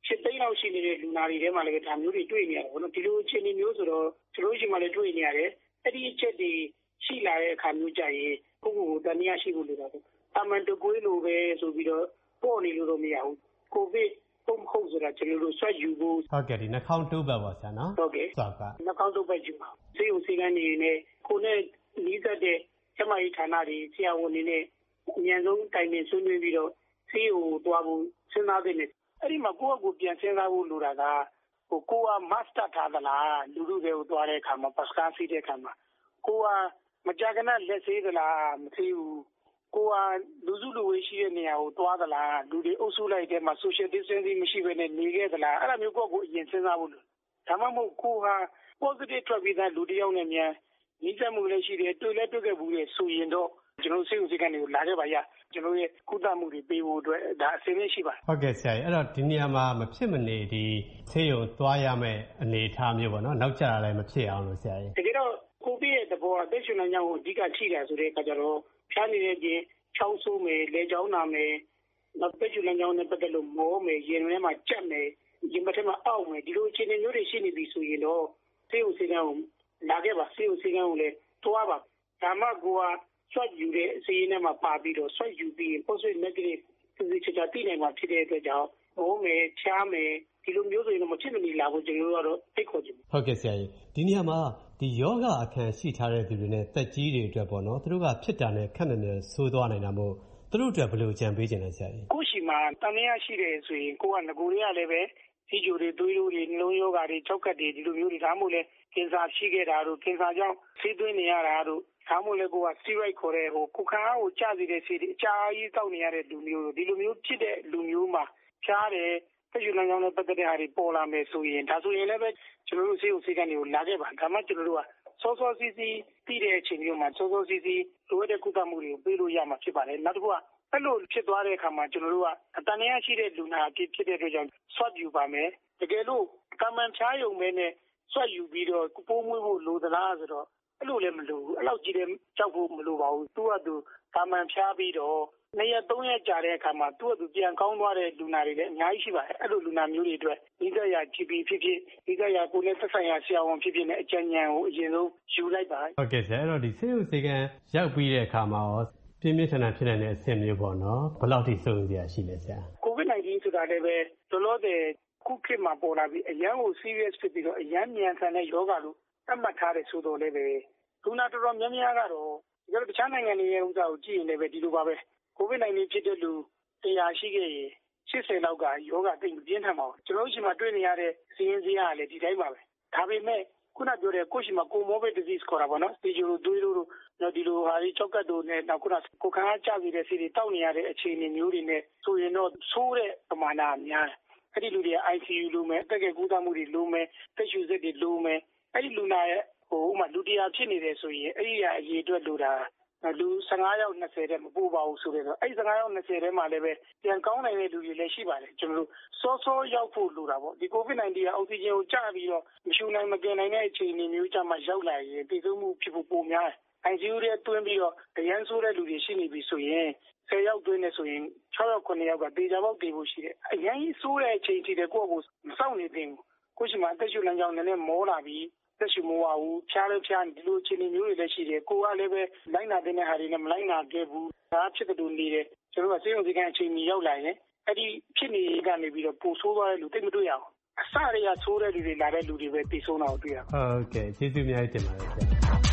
8 သိန်းလောက်ရှိနေတဲ့လူနာတွေထဲမှာလည်းဒါမျိုးတွေတွေ့နေရတယ်ပေါ့နော်ဒီလိုအခြေအနေမျိုးဆိုတော့ကျွန်တော်ရှိမှလည်းတွေ့နေရတယ်အဲ့ဒီအချက်တွေရှိလာတဲ့အခါမျိုးကြရင်ကိုယ့်ကိုယ်တန်တရားရှိဖို့လိုတာပေါ့အမှန်တကွေးလိုပဲဆိုပြီးတော့ပေါ်နေလို့တော့မရဘူးကိုဗစ်ပုံခုတ်ဆိုတာကျွန်တော်တို့ဆွတ်ယူဖို့ဟုတ်ကဲ့ဒီနှာခေါင်းတိုးပတ်ပါဆရာနော်ဟုတ်ကဲ့ဆွတ်ကနှာခေါင်းတိုးပတ်ယူပါဆေးရုံဆေးကန်းနေနဲ့ကိုယ်နဲ့နီးစပ်တဲ့ကျမကြီးဌာနတွေဆရာဝန်တွေနဲ့အញ្ញံဆုံးတိုင်ပင်ဆွေးနွေးပြီးတော့ဆေးရုံကိုတွားဖို့စဉ်းစားတဲ့နဲ့အဲ့ဒီမှာကိုယ့်အကူပြန်စဉ်းစားဖို့လိုတာကကိုက master ထားသလားလူလူတွေကိုတွားတဲ့အခါမှာပတ်စကားစီးတဲ့အခါမှာကိုကမကြာခဏလက်ဆေးသလားမသိဘူးကိုကလူစုလူဝေးရှိတဲ့နေရာကိုတွားသလားလူတွေအုပ်စုလိုက်တဲ့မှာ social distancing မရှိဘဲနဲ့နေခဲ့သလားအဲ့ဒါမျိုးကိုယ့်ကိုအရင်စဉ်းစားဖို့လိုဒါမှမဟုတ်ကိုဟာ positive ထွက်ပြီးသားလူတယောက်နဲ့မြန်ညီစက်မှုလည်းရှိတယ်တွေ့လဲတွေ့ခဲ့ဘူးလေဆိုရင်တော့ကျွန်တော်ဆေးရုံဆေးကနေကိုလာခဲ့ပါရကျွန်တော်ရဲ့ကုသမှုတွေပေးဖို့အတွက်ဒါအစီအစဉ်ရှိပါတယ်ဟုတ်ကဲ့ဆရာကြီးအဲ့တော့ဒီနေရာမှာမဖြစ်မနေဒီဆေးရုံသွားရမယ့်အနေအထားမျိုးပေါ့နော်နောက်ကျတာလည်းမဖြစ်အောင်လို့ဆရာကြီးတကယ်တော့ကိုဗစ်ရဲ့သဘောကသက်ရှင်နိုင်ကြောင်းကိုအဓိကထိတာဆိုတဲ့အခါကျတော့ဖြားနေတဲ့ချင်းချောင်းဆိုးမယ်လေကြောင်းနာမယ်နောက်သက်ရှင်နိုင်ကြောင်းနဲ့ပတ်သက်လို့မောမယ်ရင်ထဲမှာကြက်မယ်ရင်မထဲမှာအောက်မယ်ဒီလိုအခြေအနေမျိုးတွေရှိနေပြီဆိုရင်တော့ဆေးရုံဆေးကန်းကိုလာခဲ့ပါဆေးရုံဆေးကန်းကိုလည်းတွားပါဒါမှကိုကဆွတ်ယူတဲ့အစီအစဉ်မှာပါပြီးတော့ဆွတ်ယူပြီး positive negative ဒီချာတိနိုင်မှာဖြစ်တဲ့အတွက်ကြောင့်ဘုံမယ်ချားမယ်ဒီလိုမျိုးဆိုရင်တော့မဖြစ်မနေလာဖို့ကျွန်တော်တို့ကတော့ဖိတ်ခေါ်ကြည့်ဟုတ်ကဲ့ဆရာကြီးဒီနေရာမှာဒီယောဂအခန်းရှိထားတဲ့သူတွေနဲ့တက်ကြီးတွေအတွက်ပေါ့နော်သူတို့ကဖြစ်တာနဲ့ခက်နေဆိုးသွားနိုင်တာမို့သူတို့အတွက်ဘယ်လိုကြံပေးခြင်းလဲဆရာကြီးကိုရှိမှာတန်ရရှိတယ်ဆိုရင်ကိုကငကိုတွေကလည်းပဲစီဂျိုတွေသွေးတို့တွေနှလုံးယောဂတွေ၆ကတ်တွေဒီလိုမျိုးတွေဒါမှမဟုတ်လဲကင်ဆာရှိခဲ့တာတို့ကင်ဆာကြောင့်ဆေးသွင်းနေရတာတို့ဒါမှမဟုတ်လဲကိုက steroid ခေါ်တဲ့ကိုခါကိုကျစေတဲ့ဆေးတွေအကြာကြီးတောက်နေရတဲ့လူမျိုးဒီလိုမျိုးဖြစ်တဲ့လူမျိုးမှာဖြားတယ်သက်ယူနိုင်ကြောင်းနဲ့ပတ်သက်တဲ့ဟာတွေပေါ်လာမယ်ဆိုရင်ဒါဆိုရင်လည်းပဲကျွန်တော်တို့ဆေးရုံဆေးကန်းတွေကိုလာခဲ့ပါဒါမှကျွန်တော်တို့ကစောစောစီးစီးပြီးတဲ့အချိန်မျိုးမှာစောစောစီးစီးလိုအပ်တဲ့ကုသမှုတွေကိုပေးလို့ရမှာဖြစ်ပါတယ်နောက်တစ်ခုကအဲ့လိုဖြစ်သွားတဲ့အခါမှာကျွန်တော်တို့ကအတန်ရရှိတဲ့လူနာဖြစ်တဲ့အတွက်ကြောင့်ဆွတ်ယူပါမယ်တကယ်လို့ကမ္ဘာဖြားယုံမဲနဲ့ဆွတ်ယူပြီးတော့ပိုးမွေးဖို့လိုသလားဆိုတော့အဲ့လိုလည်းမလိုဘူးအဲ့လောက်ကြီးတဲ့ကြောက်ဖို့မလိုပါဘူးသူကသူကမ္ဘာဖြားပြီးတော့2ရက်3ရက်ကြာတဲ့အခါမှာသူကသူပြန်ကောင်းသွားတဲ့လူနာတွေလည်းအများကြီးရှိပါတယ်အဲ့လိုလူနာမျိုးတွေအတွက်ဒီကရ GP ဖြစ်ဖြစ်ဒီကရကိုလည်းသက်ဆိုင်ရာဆရာဝန်ဖြစ်ဖြစ်နဲ့အကြံဉာဏ်ကိုအရင်ဆုံးယူလိုက်ပါဟုတ်ကဲ့ဆရာအဲ့တော့ဒီဆေးရုံဆေးကန်းရောက်ပြီးတဲ့အခါမှာရောပြင်းပြင်းထန်ထန်ဖြစ်နေတဲ့အဆင့်မျိုးပေါ့နော်ဘယ်လောက်ထိစိုးရိမ်စရာရှိလဲဆရာ COVID-19 ဆိုတာလည်းပဲတော်တော်တဲ့ခုခေတ်မှာပေါ်လာပြီးအရန်ကို serious ဖြစ်ပြီးတော့အရန်မြန်ဆန်တဲ့ယောဂလို့သတ်မှတ်ထားတဲ့ဆိုတော့လည်းပဲလူနာတော်တော်များများကတော့ဒီလိုတခြားနိုင်ငံတွေရဲ့ဥစ္စာကိုကြည့်ရင်လည်းပဲဒီလိုပါပဲ COVID-19 ဖြစ်တဲ့လူ100ရှိခဲ့ရင်80လောက်ကယောဂသိပ်ပြင်းထန်ပါဘူးကျွန်တော်တို့ရှိမှတွေ့နေရတဲ့စီးရင်စည်းကလည်းဒီတိုင်းပါပဲဒါပေမဲ့ခုနပြောတဲ့ကိုရှိမှာ comorbid disease ခေါ်တာပေါ့နော်ဒီလိုသွေးတို့နောက်ဒီလိုဟာဒီချောက်ကတ်တို့နဲ့နောက်ခုနကိုခါကျပြီးတဲ့စီတွေတောက်နေရတဲ့အခြေအနေမျိုးတွေနဲ့ဆိုရင်တော့ဆိုးတဲ့ပမာဏအများအဲ့ဒီလူတွေက ICU လိုမယ်အသက်ကကုသမှုတွေလိုမယ်တက်ရှူစစ်တွေလိုမယ်အဲ့ဒီလူနာရဲ့ဥမာလူ100ဖြစ်နေတယ်ဆိုရင်အဲ့ဒီအရေးအတွက်လိုတာလူ15ယောက်20တဲ့မပူပါဘူးဆိုတော့အဲ့15ယောက်20ထဲမှာလည်းပဲပြန်ကောင်းနိုင်တဲ့လူတွေလည်းရှိပါတယ်ကျွန်တော်တို့စောရောက်ဖို့လိုတာပေါ့ဒီ COVID-19 ကအောက်ဆီဂျင်ကိုကျပြီးတော့မရှူနိုင်မကင်နိုင်တဲ့အခြေအနေမျိုးကြမှာရောက်လာရင်ပြည်သူမှုဖြစ်ဖို့ပိုများတယ် ICU ထဲတွင်းပြီးတော့အရန်ဆိုးတဲ့လူတွေရှိနေပြီဆိုရင်10ယောက်တွင်းနေဆိုရင်6ယောက်9ယောက်ကတေချာပေါက်တည်ဖို့ရှိတယ်အရန်ကြီးဆိုးတဲ့အချိန်ထိတဲ့ကိုယ့်ကိုမစောင့်နေသင့်ဘူးကိုရှိမှအသက်ရှူလမ်းကြောင်းနည်းနည်းမောလာပြီးသက်ရှူမဝဘူးဖြားလည်းဖြားဒီလိုအခြေအနေမျိုးတွေလည်းရှိတယ်ကိုကလည်းပဲလိုက်နာတဲ့ဟာတွေနဲ့မလိုက်နာခဲ့ဘူးဒါဖြစ်တဲ့လူနေတယ်ကျွန်တော်ကစေယုံစကန်အချိန်ကြီးရောက်လာရင်အဲ့ဒီဖြစ်နေကနေပြီးတော့ပိုဆိုးသွားတဲ့လူတိတ်မတွေ့ရအောင်အစတွေကဆိုးတဲ့လူတွေလာတဲ့လူတွေပဲသိဆုံးတာကိုတွေ့ရဟုတ်ကဲ့ကျေးဇူးအများကြီးတင်ပါတယ်ဆရာ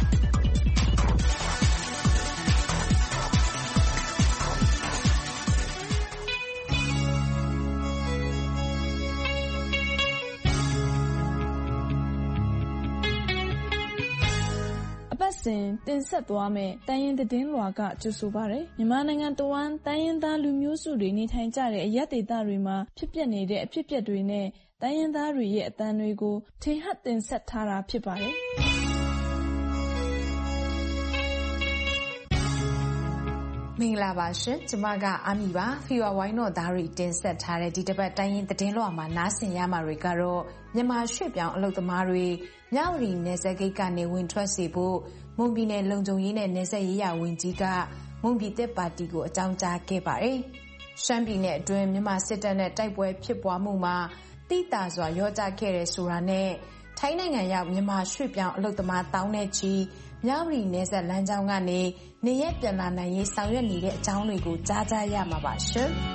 စဉ်တင်ဆက်သွားမယ့်တိုင်းရင်းသတင်းလွှာကကြိုဆိုပါရယ်မြန်မာနိုင်ငံတဝန်းတိုင်းရင်းသားလူမျိုးစုတွေနေထိုင်ကြတဲ့အရပ်ဒေသတွေမှာဖြစ်ပျက်နေတဲ့အဖြစ်အပျက်တွေနဲ့တိုင်းရင်းသားတွေရဲ့အသံတွေကိုထင်ဟပ်တင်ဆက်ထားတာဖြစ်ပါတယ်မင်္ဂလာပါရှင်ကျမကအာမီပါဖီဝါဝိုင်းတော်သားတွေတင်ဆက်ထားတဲ့ဒီတစ်ပတ်တိုင်းရင်းသတင်းလွှာမှာနားဆင်ရမှာတွေကတော့မြန်မာရွှေ့ပြောင်းအလုပ်သမားတွေမြဝတီနယ်စပ်ဂိတ်ကနေဝင်ထွက်စေဖို့မွန်ပြည်နယ်လုံခြုံရေးနဲ့နယ်စပ်ရေးရာဝန်ကြီးကမွန်ပြည်သက်ပါတီကိုအကြောင်းကြားခဲ့ပါတယ်ရှမ်းပြည်နယ်အတွင်းမြန်မာစစ်တပ်နဲ့တိုက်ပွဲဖြစ်ပွားမှုမှာတိတာစွာရောကြခဲ့တဲ့ဆိုတာနဲ့ထိုင်းနိုင်ငံရောက်မြန်မာရွှေ့ပြောင်းအလုပ်သမားတောင်းနဲ့ချီမြဝတီနယ်စပ်လမ်းကြောင်းကနေနေရက်ပြန်လာနိုင်ရေးဆောင်ရွက်နေတဲ့အကြောင်းတွေကိုကြားကြရမှာပါရှင်။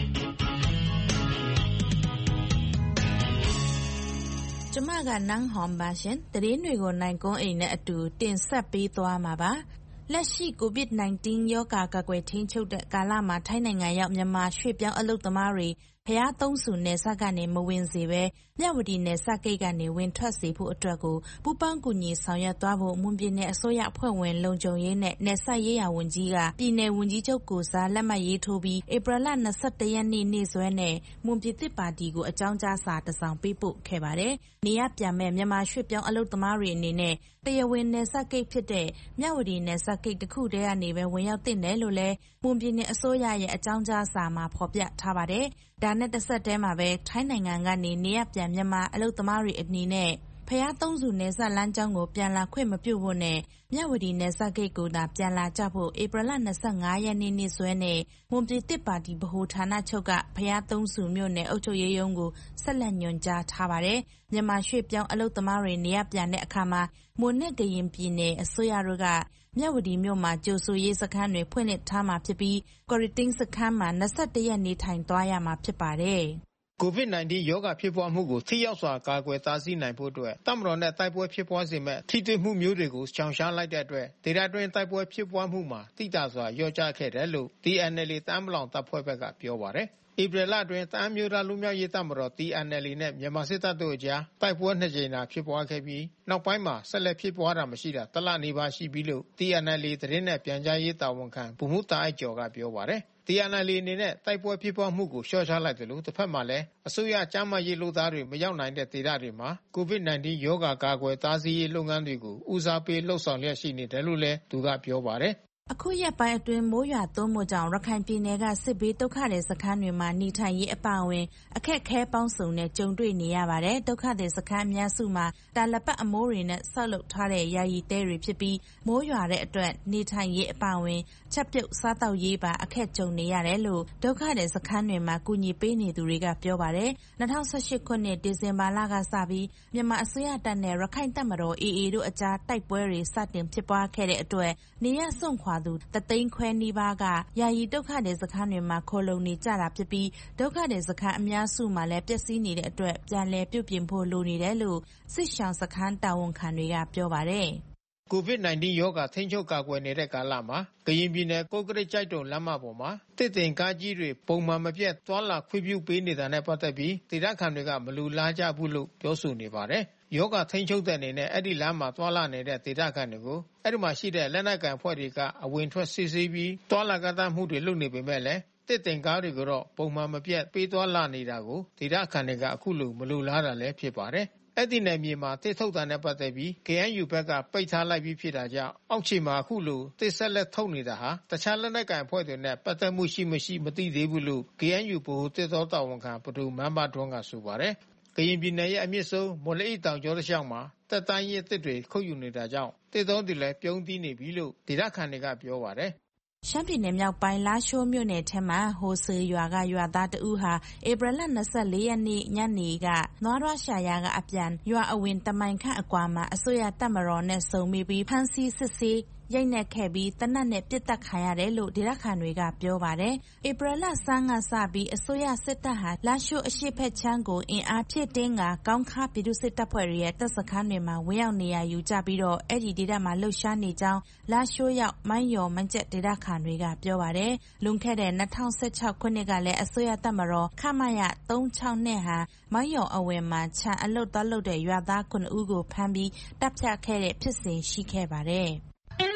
ကျမကနန်းဟွန်ပါရှင်။သတင်းတွေကိုနိုင်ကွန်းအိမ်နဲ့အတူတင်ဆက်ပေးသွားမှာပါ။လက်ရှိ COVID-19 ရောဂါကာကွယ်ထိန်းချုပ်တဲ့ကာလမှာထိုင်းနိုင်ငံရောက်မြန်မာရွှေ့ပြောင်းအလုပ်သမားတွေဘုရားသုံးဆူနယ်စပ်ကနေမဝင်စေဘဲမြဝတီနယ်စပ်ဂိတ်ကနေဝင်ထွက်စေဖို့အတွက်ကိုပူးပေါင်းကူညီဆောင်ရွက်သွားဖို့မွန်ပြည်နယ်အစိုးရအဖွဲ့ဝင်လုံခြုံရေးနဲ့နယ်စပ်ရေးရာဝန်ကြီးကပြည်နယ်ဝန်ကြီးချုပ်ကိုစားလက်မှတ်ရေးထိုးပြီးဧပြီလ21ရက်နေ့စွဲနဲ့မွန်ပြည်သစ်ပါတီကိုအကြောင်းကြားစာတစ်စောင်ပေးပို့ခဲ့ပါတယ်။နေရပြန်မဲ့မြန်မာရွှေ့ပြောင်းအလုပ်သမားတွေအနေနဲ့တရားဝင်နယ်စပ်ဂိတ်ဖြစ်တဲ့မြဝတီနယ်စပ်ဂိတ်တစ်ခုတည်းကနေပဲဝင်ရောက်တင်တယ်လို့လည်းမွန်ပြည်နယ်အစိုးရရဲ့အကြောင်းကြားစာမှာဖော်ပြထားပါတယ်။ဒါနဲ့တစ်ဆက်တည်းမှာပဲထိုင်းနိုင်ငံကနေနေရပြန်မြန်မာအလုပ်သမားတွေအနေနဲ့ဖျားသုံးစုနယ်စပ်လမ်းကြောင်းကိုပြန်လာခွင့်မပြုဖို့နဲ့မြဝတီနယ်စပ်ဂိတ်ကိုသာပြန်လာကြဖို့ဧပြီလ25ရက်နေ့စွဲနဲ့မွန်ပြည်သစ်ပါတီဗဟိုဌာနချုပ်ကဖျားသုံးစုမြို့နယ်အုပ်ချုပ်ရေးရုံးကိုဆက်လက်ညွှန်ကြားထားပါတယ်။မြန်မာရွှေ့ပြောင်းအလုပ်သမားတွေနေရပြန်တဲ့အခါမှာမွန်နဲ့ကရင်ပြည်နယ်အစိုးရတို့ကမြဝတီမြို့မှာကြိုဆိုရေးစခန်းတွေဖွင့်လှစ်ထားမှာဖြစ်ပြီးကွာရန်တင်းစခန်းမှာ21ရက်နေထိုင်သွားရမှာဖြစ်ပါတယ်။ COVID-19 ရောဂါဖြစ်ပွားမှုကိုထိရောက်စွာကာကွယ်တားဆီးနိုင်ဖို့အတွက်တပ်မတော်နဲ့တိုက်ပွဲဖြစ်ပွားစေမဲ့ထိတွေ့မှုမျိုးတွေကိုရှောင်ရှားလိုက်တဲ့အတွက်ဒေသတွင်းတိုက်ပွဲဖြစ်ပွားမှုမှာတိတာစွာလျော့ကျခဲ့တယ်လို့ TNLA တအန်း တပ်ဖွဲ့ဘက်ကပြောပါတယ်။ဧပြီလအတွင်းတအန်းမျိုးသားလူမျိုးရေးတပ်မတော် TNLA နဲ့မြန်မာစစ်တပ်တို့အကြားတိုက်ပွဲ2ကြိမ်သာဖြစ်ပွားခဲ့ပြီးနောက်ပိုင်းမှာဆက်လက်ဖြစ်ပွားတာမရှိတာတလနီးပါးရှိပြီလို့ TNLA သတင်းနဲ့ပြန်ကြားရေးတာဝန်ခံဗိုလ်မှူးတာအိုက်ကျော်ကပြောပါတယ်။ TNLA အနေနဲ့တိုက်ပွဲဖြစ်ပွားမှုကိုလျှော့ချလိုက်တယ်လို့တစ်ဖက်မှာလည်းအစိုးရကျန်းမာရေးလုပ်သားတွေမရောက်နိုင်တဲ့ဒေသတွေမှာ COVID-19 ရောဂါကာကွယ်တားဆီးရေးလုပ်ငန်းတွေကိုဦးစားပေးလှုပ်ဆောင်လျက်ရှိနေတယ်လို့လည်းသူကပြောပါတယ်။အခုရက်ပိုင်းအတွင်းမိုးရွာသွန်းမှုကြောင့်ရခိုင်ပြည်နယ်ကစစ်ဘေးဒုက္ခသည်စခန်းတွေမှာနေထိုင်ရေးအပါအဝင်အခက်အခဲပေါင်းစုံနဲ့ကြုံတွေ့နေရပါတယ်။ဒုက္ခသည်စခန်းအများစုမှာတာလပတ်အမိုးတွေနဲ့ဆောက်လုပ်ထားတဲ့ယာယီတဲတွေဖြစ်ပြီးမိုးရွာတဲ့အတွက်နေထိုင်ရေးအပါအဝင်ချက်ပြုတ်စားသောက်ရေးပါအခက်ကြုံနေရတယ်လို့ဒုက္ခသည်စခန်းတွေမှာကူညီပေးနေသူတွေကပြောပါတယ်။2018ခုနှစ်ဒီဇင်ဘာလကစပြီးမြန်မာအစိုးရတပ်နဲ့ရခိုင်တပ်မတော် AA တို့အကြားတိုက်ပွဲတွေစတင်ဖြစ်ပွားခဲ့တဲ့အတွက်နေရစွန့်ခွာသူ3သိန်းခွဲနီးပါးကယာယီဒုက္ခသည်စခန်းတွေမှာခိုလုံနေကြတာဖြစ်ပြီးဒုက္ခသည်စခန်းအများစုမှာလည်းပျက်စီးနေတဲ့အတွက်ပြန်လည်ပြုပြင်ဖို့လိုနေတယ်လို့စစ်ရှောင်စခန်းတာဝန်ခံတွေကပြောပါတယ်။ COVID-19 ရောဂါထိန်းချုပ်ကာကွယ်နေတဲ့ကာလမှာကရင်ပြည်နယ်ကော့ကရိတ်ကျိုက်တုံလမ်းမပေါ်မှာတစ်တင်ကားကြီးတွေပုံမှန်မပြတ်သွာလာခွင့်ပြုပေးနေတာနဲ့ပတ်သက်ပြီးဒေသခံတွေကမလူလားကြဘူးလို့ပြောဆိုနေပါတယ်။ယောဂထိန်းချုပ်တဲ့အနေနဲ့အဲ့ဒီလမ်းမှာသွာလာနေတဲ့ဒေသခံတွေကိုအဲ့ဒီမှာရှိတဲ့လက်နက်ကိုင်အဖွဲ့တွေကအဝင်ထွက်စစ်ဆေးပြီးသွာလာကန့်သတ်မှုတွေလုပ်နေပေမဲ့လည်းတစ်တင်ကားတွေကိုတော့ပုံမှန်မပြတ်ပေးသွားလာနေတာကိုဒေသခံတွေကအခုလိုမလူလားတာလည်းဖြစ်ပါတယ်။အဲ့ဒီနယ်မြေမှာတစ်ထုတ်တာနဲ့ပတ်သက်ပြီး KNU ဘက်ကပိတ်ထားလိုက်ပြီးဖြစ်တာကြောင့်အောက်ခြေမှာအခုလိုတစ်ဆက်လက်ထုတ်နေတာဟာတခြားလက်နက်ကိုင်အဖွဲ့တွေနဲ့ပတ်သက်မှုရှိမရှိမသိသေးဘူးလို့ KNU ဗဟိုတစ်သောတာဝန်ခံပဒိုမန်းမထွန်းကဆိုပါတယ်။ကရင်ပြည်နယ်ရဲ့အမြင့်ဆုံးမော်လအိတောင်ကျောတစ်လျှောက်မှာတက်တိုင်းရဲ့တစ်တွေခုတ်ယူနေတာကြောင့်တစ်သောတွေလည်းပြုံးတီးနေပြီလို့ဒေသခံတွေကပြောပါတယ်။ရှမ်းပြည်နယ်မြောက်ပိုင်းလားရှိုးမြို့နယ်ထဲမှာဟိုဆွေရွာကရွာသားတဦးဟာဧပြီလ24ရက်နေ့ညနေကနွားရွာရှာယာကအပြန်ရွာအဝင်တမိုင်ခန့်အကွာမှာအစိုးရတပ်မတော်နဲ့စုံမိပြီးဖမ်းဆီးစစ်ဆေးရိုက်နှက်ခဲ့ပြီးတနတ်နဲ့ပစ်တက်ခံရတယ်လို့ဒေသခံတွေကပြောပါတယ်။ဧပြီလဆန်းကစပြီးအစိုးရစစ်တပ်ဟာလာရှိုးအရှိဖက်ချမ်းကိုအင်အားဖြည့်တင်းကကောင်းခါပြည်သူစစ်တပ်ဖွဲ့ရဲ့တပ်စခန်းတွေမှာဝင်ရောက်နေရာယူကြပြီးတော့အဲ့ဒီဒေသမှာလှုပ်ရှားနေကြောင်းလာရှိုးရောက်မိုင်းယော်မန်းကျက်ဒေသခံတွေကပြောပါတယ်။လွန်ခဲ့တဲ့2016ခုနှစ်ကလည်းအစိုးရတပ်မတော်ခမရ362ဟာမိုင်းယော်အဝယ်မှာခြံအလုတ်သွားလုပ်တဲ့ရွာသား9ဦးကိုဖမ်းပြီးတပ်ဖြတ်ခဲ့တဲ့ဖြစ်စဉ်ရှိခဲ့ပါတယ်။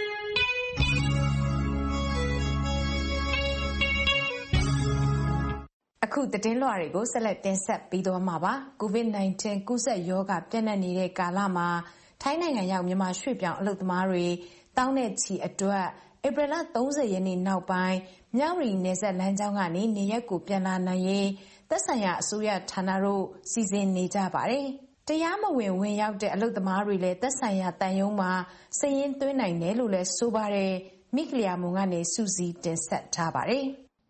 အခုသတင်းလွှာတွေကိုဆက်လက်တင်ဆက်ပေးသွားမှာပါ။ COVID-19 ကူးစက်ရောဂါပြန့်နှံ့နေတဲ့ကာလမှာထိုင်းနိုင်ငံရောက်မြန်မာရွှေ့ပြောင်းအလုပ်သမားတွေတောင်းတဲ့ချီအတွက်ဧပြီလ30ရက်နေ့နောက်ပိုင်းမြဝတီနယ်စပ်လမ်းကြောင်းကနေနေရက်ကိုပြန်လာနိုင်ရေးသက်ဆိုင်ရာအစိုးရဌာနတို့စီစဉ်နေကြပါတယ်။တရားမဝင်ဝင်ရောက်တဲ့အလုပ်သမားတွေလည်းသက်ဆိုင်ရာတန်ယုံမှာစာရင်းသွင်းနိုင်တယ်လို့လည်းဆိုပါတယ်။မိခလျာမုံကနေစူးစီးတင်ဆက်ထားပါတယ်။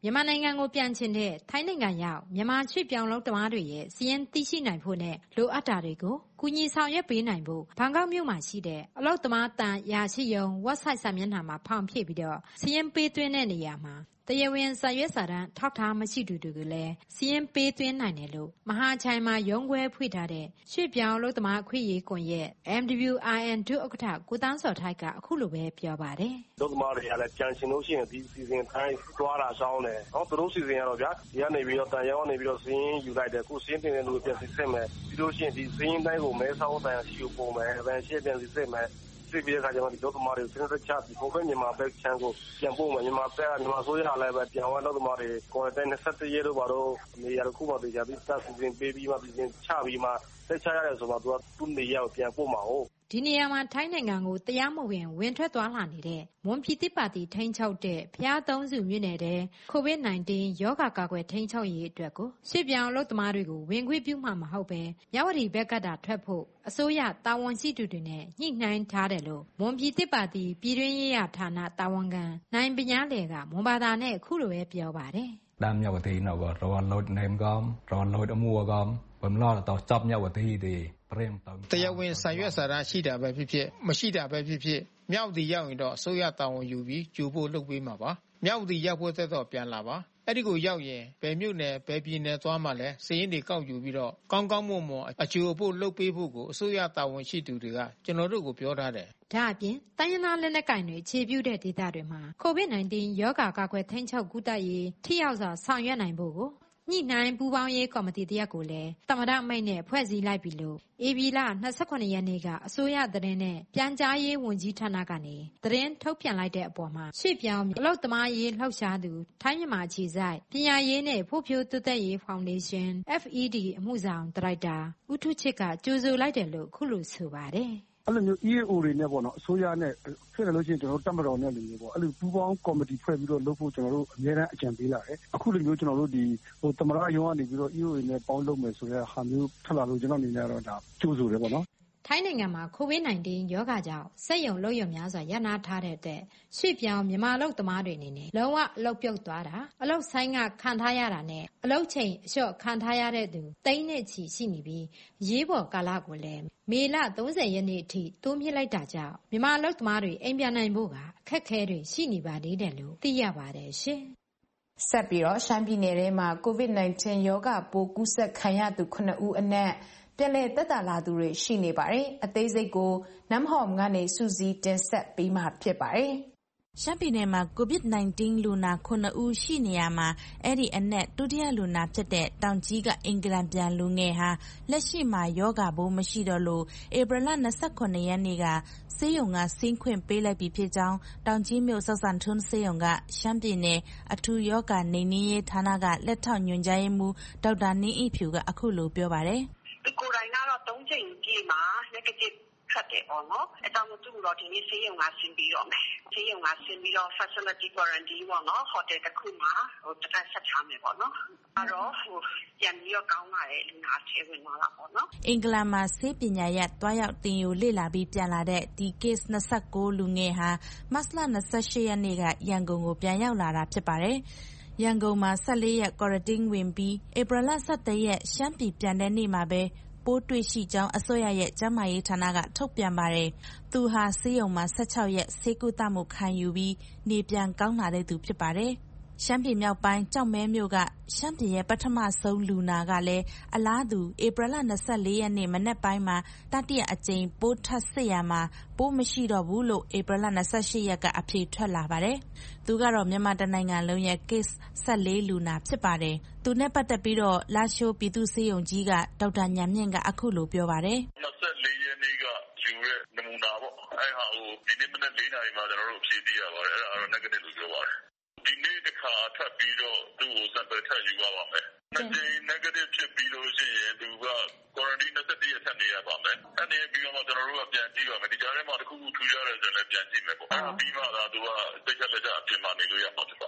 မြန်မာနိုင်ငံကိုပြန်ချင်တဲ့ထိုင်းနိုင်ငံရောက်မြန်မာရွှေ့ပြောင်းလုပ်သမားတွေရဲ့စာရင်းသိရှိနိုင်ဖို့နဲ့လိုအပ်တာတွေကိုကူညီဆောင်ရွက်ပေးနိုင်ဖို့ဘန်ကောက်မြို့မှာရှိတဲ့အလုပ်သမားတန်ရာရှိရုံ website စာမျက်နှာမှာဖောင်ဖြည့်ပြီးတော့စာရင်းပေးသွင်းတဲ့နေရာမှာတရားဝင်စာရွက်စာတမ်းထောက်ထားမရှိသူတွေကိုလည်းစာရင်းပေးသွင်းနိုင်တယ်လို့မဟာချိုင်မှာရုံးခွဲဖွင့်ထားတဲ့ရွှေ့ပြောင်းလုပ်သမားအခွင့်အရေးကွန်ရက် MWIN ဒုဥက္ကဋ္ဌကိုတန်းစော်ထိုက်ကအခုလိုပဲပြောပါတယ်။လုပ်သမားတွေကလည်းပြန်ရှင်လို့ရှိရင်ဒီစီစဉ်ထိုင်းသွားတာရှောင်းတယ်။သူတို့စီစဉ်ရတော့ဗျာဒီကနေပြီးတော့တန်ရောင်းနေပြီးတော့စီရင်ယူလိုက်တယ်ကိုစီရင်တင်တဲ့လူပြန်စစ်မယ်ပြီးလို့ရှိရင်ဒီစီရင်တိုင်းကိုမဲဆောက်တန်ရှိကိုပုံမယ်အပြန်ရှင်းပြန်စစ်မယ်စစ်ပြီးတဲ့အခါကျတော့ဒီလုပ်သမားတွေကိုစဉ်းစားချပြီးဟိုဘက်မြန်မာဘက်ချမ်းကိုပြန်ပို့မယ်မြန်မာဆိုရလည်းပဲပြန်ဝင်လုပ်သမားတွေကွန်တက်27ရက်လို့ပါတော့နေရာတစ်ခုမှတေချာပြီးစစီစဉ်ပေးပြီးမှပြင်ချပြီးမှဆက်ချရတယ်ဆိုတော့သူနေရာကိုပြန်ပို့မှာဟုတ်ဒီနေရာမှာထိုင်းနိုင်ငံကိုတရားမဝင်ဝင်ထွက်သွားလာနေတဲ့မွန်ပြည်သစ်ပါတီထိန်းချုပ်တဲ့ဖျားသုံးစုမြို့နယ်တဲ့ COVID-19 ရောဂါကာကွယ်ထိန်းချုပ်ရေးအတွက်ကိုရွှေ့ပြောင်းလုပ်သမားတွေကိုဝင်ခွင့်ပြုမှာမဟုတ်ပဲမြဝတီဘက်ကတာထွက်ဖို့အစိုးရတာဝန်ရှိသူတွေနဲ့ညှိနှိုင်းထားတယ်လို့မွန်ပြည်သစ်ပါတီပြည်တွင်းရေးရာဌာနတာဝန်ခံနိုင်ပညာလေကမွန်ဘာသာနဲ့အခုလိုပဲပြောပါတယ်ด้านမြဝတီနော်ก็รอโหลดเนมกอมรอโหลดอมัวกอมผมรอต่อจับမြဝတီဒီတရားဝင်စာရွက်စာတမ်းရှိတာပဲဖြစ်ဖြစ်မရှိတာပဲဖြစ်ဖြစ်မြောက်တီရောက်ရင်တော့အစိုးရတာဝန်ယူပြီးကြိုဖို့လုပ်ပေးမှာပါမြောက်တီရောက်ဖို့သက်တော့ပြန်လာပါအဲ့ဒီကိုရောက်ရင်ဘယ်မြို့နယ်ဘယ်ပြည်နယ်သွားမှလဲစာရင်းတွေကောက်ယူပြီးတော့ကောင်းကောင်းမွန်မွန်အကျိုးဖို့လုပ်ပေးဖို့ကိုအစိုးရတာဝန်ရှိသူတွေကကျွန်တော်တို့ကိုပြောထားတယ်ဒါအပြင်တိုင်းရင်းသားလက်နက်ကိုင်တွေခြေပြုတဲ့ဒေသတွေမှာ COVID-19 ရောဂါကာကွယ်ထိန်းချုပ်ကုသရေးထိရောက်စွာဆောင်ရွက်နိုင်ဖို့ကိုညှိနှိုင်းပူးပေါင်းရေးကော်မတီတရက်ကိုလည်းသမ္မတအမိန့်နဲ့ဖွဲ့စည်းလိုက်ပြီလို့ဧပြီလ28ရက်နေ့ကအစိုးရသတင်းနဲ့ပြန်ကြားရေးဝန်ကြီးဌာနကနေသတင်းထုတ်ပြန်လိုက်တဲ့အပေါ်မှာရွှေ့ပြောင်းအလုပ်သမားရေးလှုပ်ရှားသူထိုင်းမြန်မာခြေဆိုင်ပညာရေးနဲ့ဖွံ့ဖြိုးတိုးတက်ရေးဖောင်ဒေးရှင်း FED အမှုဆောင်ဒါရိုက်တာဦးထုချစ်ကကြိုဆိုလိုက်တယ်လို့ခုလိုဆိုပါတယ်အဲ့လိုမျိုး EAO တွေနဲ့ပေါ့နော်အစိုးရနဲ့ဖြစ်တယ်လို့ရှိရင်ကျွန်တော်တို့တပ်မတော်နဲ့လူမျိုးပေါ့အဲ့လိုပူးပေါင်းကော်မတီဖွဲ့ပြီးတော့လုပ်ဖို့ကျွန်တော်တို့အများအားအကြံပေးလာတယ်အခုလိုမျိုးကျွန်တော်တို့ဒီသမ္မတရုံးကနေပြီးတော့ EAO တွေနဲ့ပေါင်းလုပ်မယ်ဆိုတဲ့ဟာမျိုးထပ်လာလို့ကျွန်တော်အနေနဲ့တော့ဒါကြိုးဆိုတယ်ပေါ့နော်ထိုင်းနိုင်ငံမှာ COVID-19 ရောဂါကြောင့်စက်ရုံလုပ်ရုံများစွာရပ်နားထားတဲ့အတွက်ရွှေ့ပြောင်းမြန်မာလုပ်သမားတွေအနေနဲ့လုံးဝအလုပ်ပြုတ်သွားတာအလုပ်ဆိုင်ကခံထားရတာနဲ့အလုပ်ချိန်အလျှော့ခံထားရတဲ့သူသိန်းနဲ့ချီရှိနေပြီးရေးပေါ်ကာလကိုလည်းမေလ30ရက်နေ့အထိတိုးမြှင့်လိုက်တာကြောင့်မြန်မာလုပ်သမားတွေအိမ်ပြန်နိုင်ဖို့ကအခက်အခဲတွေရှိနေပါသေးတယ်လို့သိရပါတယ်ရှင်ဆက်ပြီးတော့ရှမ်းပြည်နယ်ထဲမှာ COVID-19 ရောဂါပိုးကူးစက်ခံရသူ9ဦးအနက်ပြန်လည်သက်သာလာသူတွေရှိနေပါတယ်။အသေးစိတ်ကိုနမ်ဟော်မ်ကနေစူးစီးတင်ဆက်ပေးမှာဖြစ်ပါတယ်။ရှမ်းပြည်နယ်မှာ COVID-19 လူနာ9ဦးရှိနေရမှာအဲ့ဒီအနက်ဒုတိယလူနာဖြစ်တဲ့တောင်ကြီးကအင်္ဂလန်ပြန်လူငယ်ဟာလက်ရှိမှာယောဂါပိုးမရှိတော့လို့ဧပြီလ29ရက်နေ့ကဆေးရုံကဆင်းခွင့်ပေးလိုက်ပြီးဖြစ်ကြောင်းတောင်ကြီးမြို့စောက်စံထွန်းဆေးရုံကရှမ်းပြည်နယ်အထူးယောဂါနေနည်းရေးဌာနကလက်ထောက်ညွှန်ကြားရေးမှူးဒေါက်တာနင်းအိဖြူကအခုလိုပြောပါတယ်ဒီကိုယ်တိုင်ကတော့3ချိန်ကြည့်မှာ negative ထွက်တယ်ပေါ့နော်အဲကြောင့်မို့သူ့တော့ဒီနေ့ဆေးရုံကဆင်းပြီးတော့မယ်ဆေးရုံကဆင်းပြီးတော့ facility quarantine ပေါ့နော် hotel တစ်ခုမှာတစ်ပတ်ဆက်ထားမယ်ပေါ့နော်အဲ့တော့ပြန်ပြီးတော့ကောင်းလာတဲ့လူနာဆေးဝင်သွားတာပေါ့နော်အင်္ဂလန်မှာဆေးပညာရပ်တွားရောက်တင်ယူလေ့လာပြီးပြန်လာတဲ့ဒီ case 29လူငယ်ဟာမတ်လ28ရက်နေ့ကရန်ကုန်ကိုပြန်ရောက်လာတာဖြစ်ပါတယ်ရန်ကုန်မှာ14ရက် quarantine ဝင်ပြီးဧပြီလ17ရက်ရှမ်းပြည်ပြန်တဲ့နေ့မှာပဲပိုးတွေ့ရှိကြောင်းအစိုးရရဲ့ကျန်းမာရေးဌာနကထုတ်ပြန်ပါတယ်။သူဟာဆေးရုံမှာ16ရက်ဆေးကုသမှုခံယူပြီးနေပြန်ကောင်းလာတဲ့သူဖြစ်ပါတယ်။ရှမ်းပြည်မြောက်ပိုင်းကြောက်မဲမြို့ကရှမ်းပြည်ရဲ့ပထမဆုံးလူနာကလည်းအလားတူဧပြီလ24ရက်နေ့မနက်ပိုင်းမှာတတိယအကြိမ်ပိုးထပ်စစ်ရမှာပိုးမရှိတော့ဘူးလို့ဧပြီလ28ရက်ကအဖြေထွက်လာပါတယ်။သူကတော့မြန်မာတနိုင်ငံလုံးရဲ့ case 14လူနာဖြစ်ပါတယ်။သူနဲ့ပတ်သက်ပြီးတော့လာရှိုးပြည်သူ့ဆေးရုံကြီးကဒေါက်တာညံမြင့်ကအခုလိုပြောပါတယ်။24ရက်နေ့ကယူတဲ့နမူနာပေါ့။အဲ့ဟာကိုဒီနေ့မနက်4နာရီမှာကျွန်တော်တို့အဖြေသိရပါတယ်။အဲ့ဒါကတော့ negative လို့ပြောပါတယ်။ဒီနေ့တစ်ခါထပ်ပြီးတော့သူ့ကို sample ထပ်ယူပါပါမယ်။နှစ်ကြိမ် negative ဖြစ်ပြီးလို့ရှိရင်သူက quarantine 21ရက်ထပ်နေရပါမယ်။အဲ့ဒီပြီးတော့ကျွန်တော်တို့ကပြန်ကြည့်ပါမယ်။ဒီကြားထဲမှာတစ်ခုခုထူးခြားတယ်ဆိုရင်လည်းပြန်ကြည့်မယ်ပေါ့။အဲ့ဒါပြီးမှသာသူကစိတ်ချလက်ချအပြင်မှာနေလို့ရမှာဖြစ်ပါတယ်။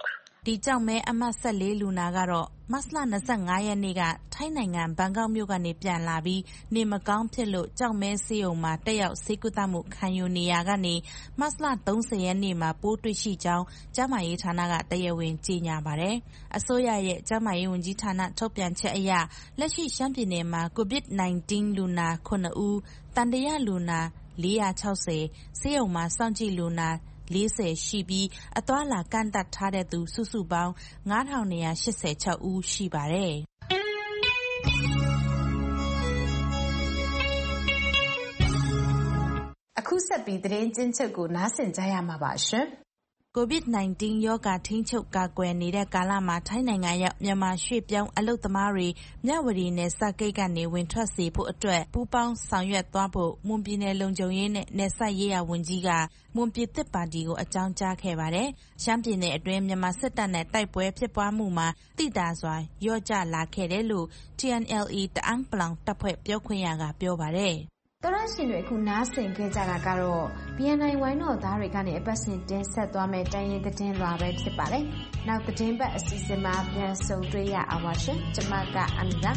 ဒီကြောင့်မဲအမှတ်14လူနာကတော့မတ်လ25ရက်နေ့ကထိုင်းနိုင်ငံဘန်ကောက်မြို့ကနေပြန်လာပြီးနေမကောင်းဖြစ်လို့ကြောက်မဲဆေးရုံမှာတက်ရောက်ဆေးကုသမှုခံယူနေရကနေမတ်လ30ရက်နေ့မှာပိုးတွေ့ရှိကြောင်းကျန်းမာရေးဌာနကတရားဝင်ကြေညာပါတယ်။အစိုးရရဲ့ကျန်းမာရေးဝန်ကြီးဌာနထုတ်ပြန်ချက်အရလက်ရှိရှမ်းပြည်နယ်မှာ COVID-19 လူနာ9ဦးတန်တရာလူနာ460ဆေးရုံမှာစောင့်ကြည့်လူနာ40ရှိပြီးအသွားလာကန့်သတ်ထားတဲ့သူစုစုပေါင်း9286ဦးရှိပါတယ်။အခုဆက်ပြီးသတင်းကျဉ်းချုပ်ကိုနားဆင်ကြရမှာပါရှင်။ COVID-19 ရောဂါထိန်းချုပ်ကာကွယ်နေတဲ့ကာလမှာထိုင်းနိုင်ငံရောက်မြန်မာရွှေ့ပြောင်းအလုပ်သမားတွေမြဝတီနယ်စပ်ဂိတ်ကနေဝင်ထွက်စေဖို့အတွက်ပူးပေါင်းဆောင်ရွက်သွားဖို့မွန်ပြည်နယ်လုံခြုံရေးနဲ့နယ်စပ်ရေးရာဝန်ကြီးကမွန်ပြည်သစ်ပါတီကိုအကြောင်းကြားခဲ့ပါတယ်။ရှမ်းပြည်နယ်အတွင်းမြန်မာစစ်တပ်နဲ့တိုက်ပွဲဖြစ်ပွားမှုမှာသိသာစွာလျော့ကျလာခဲ့တယ်လို့ TNLA တအန်းပလောင်တပ်ဖွဲ့ပြောခွင့်ရကပြောပါတယ်။တော်ရရှင်တွေအခုနားဆင်ခဲ့ကြတာကတော့ BNI ဝိုင်းတော်သားတွေကနေအပတ်စဉ်တင်ဆက်သွားမယ့်တိုင်းရင်းသတင်းလွှာပဲဖြစ်ပါတယ်။နောက်သတင်းပတ်အစီအစဉ်မှာပြန်ဆုံတွေ့ရအောင်ပါရှင်။ကျွန်မကအန်နာ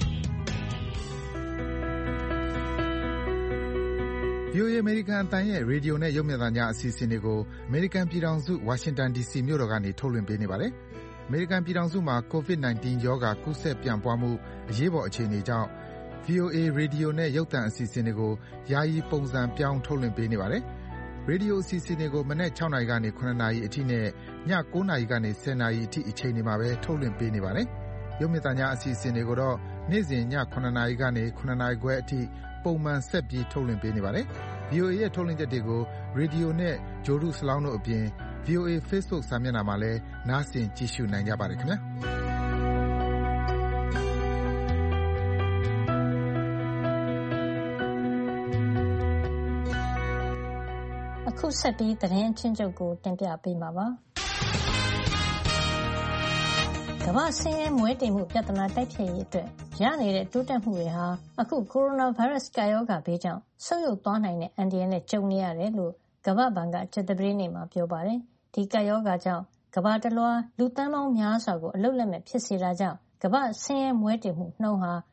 VOA အမေရိကန်အသံရဲ့ရေဒီယိုနဲ့ရုပ်မြင်သံကြားအစီအစဉ်တွေကိုအမေရိကန်ပြည်ထောင်စုဝါရှင်တန် DC မြို့တော်ကနေထုတ်လွှင့်ပေးနေပါတယ်။အမေရိကန်ပြည်ထောင်စုမှာ COVID-19 ရောဂါကူးစက်ပြန့်ပွားမှုအရေးပေါ်အခြေအနေကြောင့်VOA ရေဒီယိုနဲ့ရုပ်သံအစီအစဉ်တွေကိုယာယီပုံစံပြောင်းထုတ်လွှင့်ပေးနေပါတယ်။ရေဒီယိုအစီအစဉ်တွေကိုမနက်6နာရီကနေ9နာရီအထိနဲ့ည9နာရီကနေ10နာရီအထိအချိန်တွေမှာပဲထုတ်လွှင့်ပေးနေပါတယ်။ရုပ်မြင်သံကြားအစီအစဉ်တွေကိုတော့နေ့စဉ်ည9နာရီကနေ9နာရီခွဲအထိပုံမှန်ဆက်ပြီးထုတ်လွှင့်ပေးနေပါတယ်။ VOA ရဲ့ထုတ်လွှင့်ချက်တွေကိုရေဒီယိုနဲ့ဂျိုဒုစလောင်းတို့အပြင် VOA Facebook စာမျက်နှာမှာလည်းနားဆင်ကြည့်ရှုနိုင်ကြပါတယ်ခင်ဗျာ။အခုဆက်ပြီးသတင်းအချင်းချုပ်ကိုတင်ပြပေးမှာပါ။ကမ္ဘာ့ဆင်းရဲမွဲတေမှုပြဿနာတိုက်ဖျက်ရေးအတွက်ရနေတဲ့တိုးတက်မှုတွေဟာအခုကိုရိုနာဗိုင်းရပ်စ်ကာရောဂါဘေးကြောင့်ဆုတ်ယုတ်သွားနိုင်တဲ့အန္တရာယ်နဲ့ကြုံနေရတယ်လို့ကမ္ဘာ့ဘဏ်ကကြာသပတေးနေ့မှာပြောပါတယ်။ဒီကာရောဂါကြောင့်ကမ္ဘာတလွှားလူသန်းပေါင်းများစွာကိုအလုပ်လက်မဲ့ဖြစ်စေတာကြောင့်ကမ္ဘာ့ဆင်းရဲမွဲတေမှုနှုန်းဟာ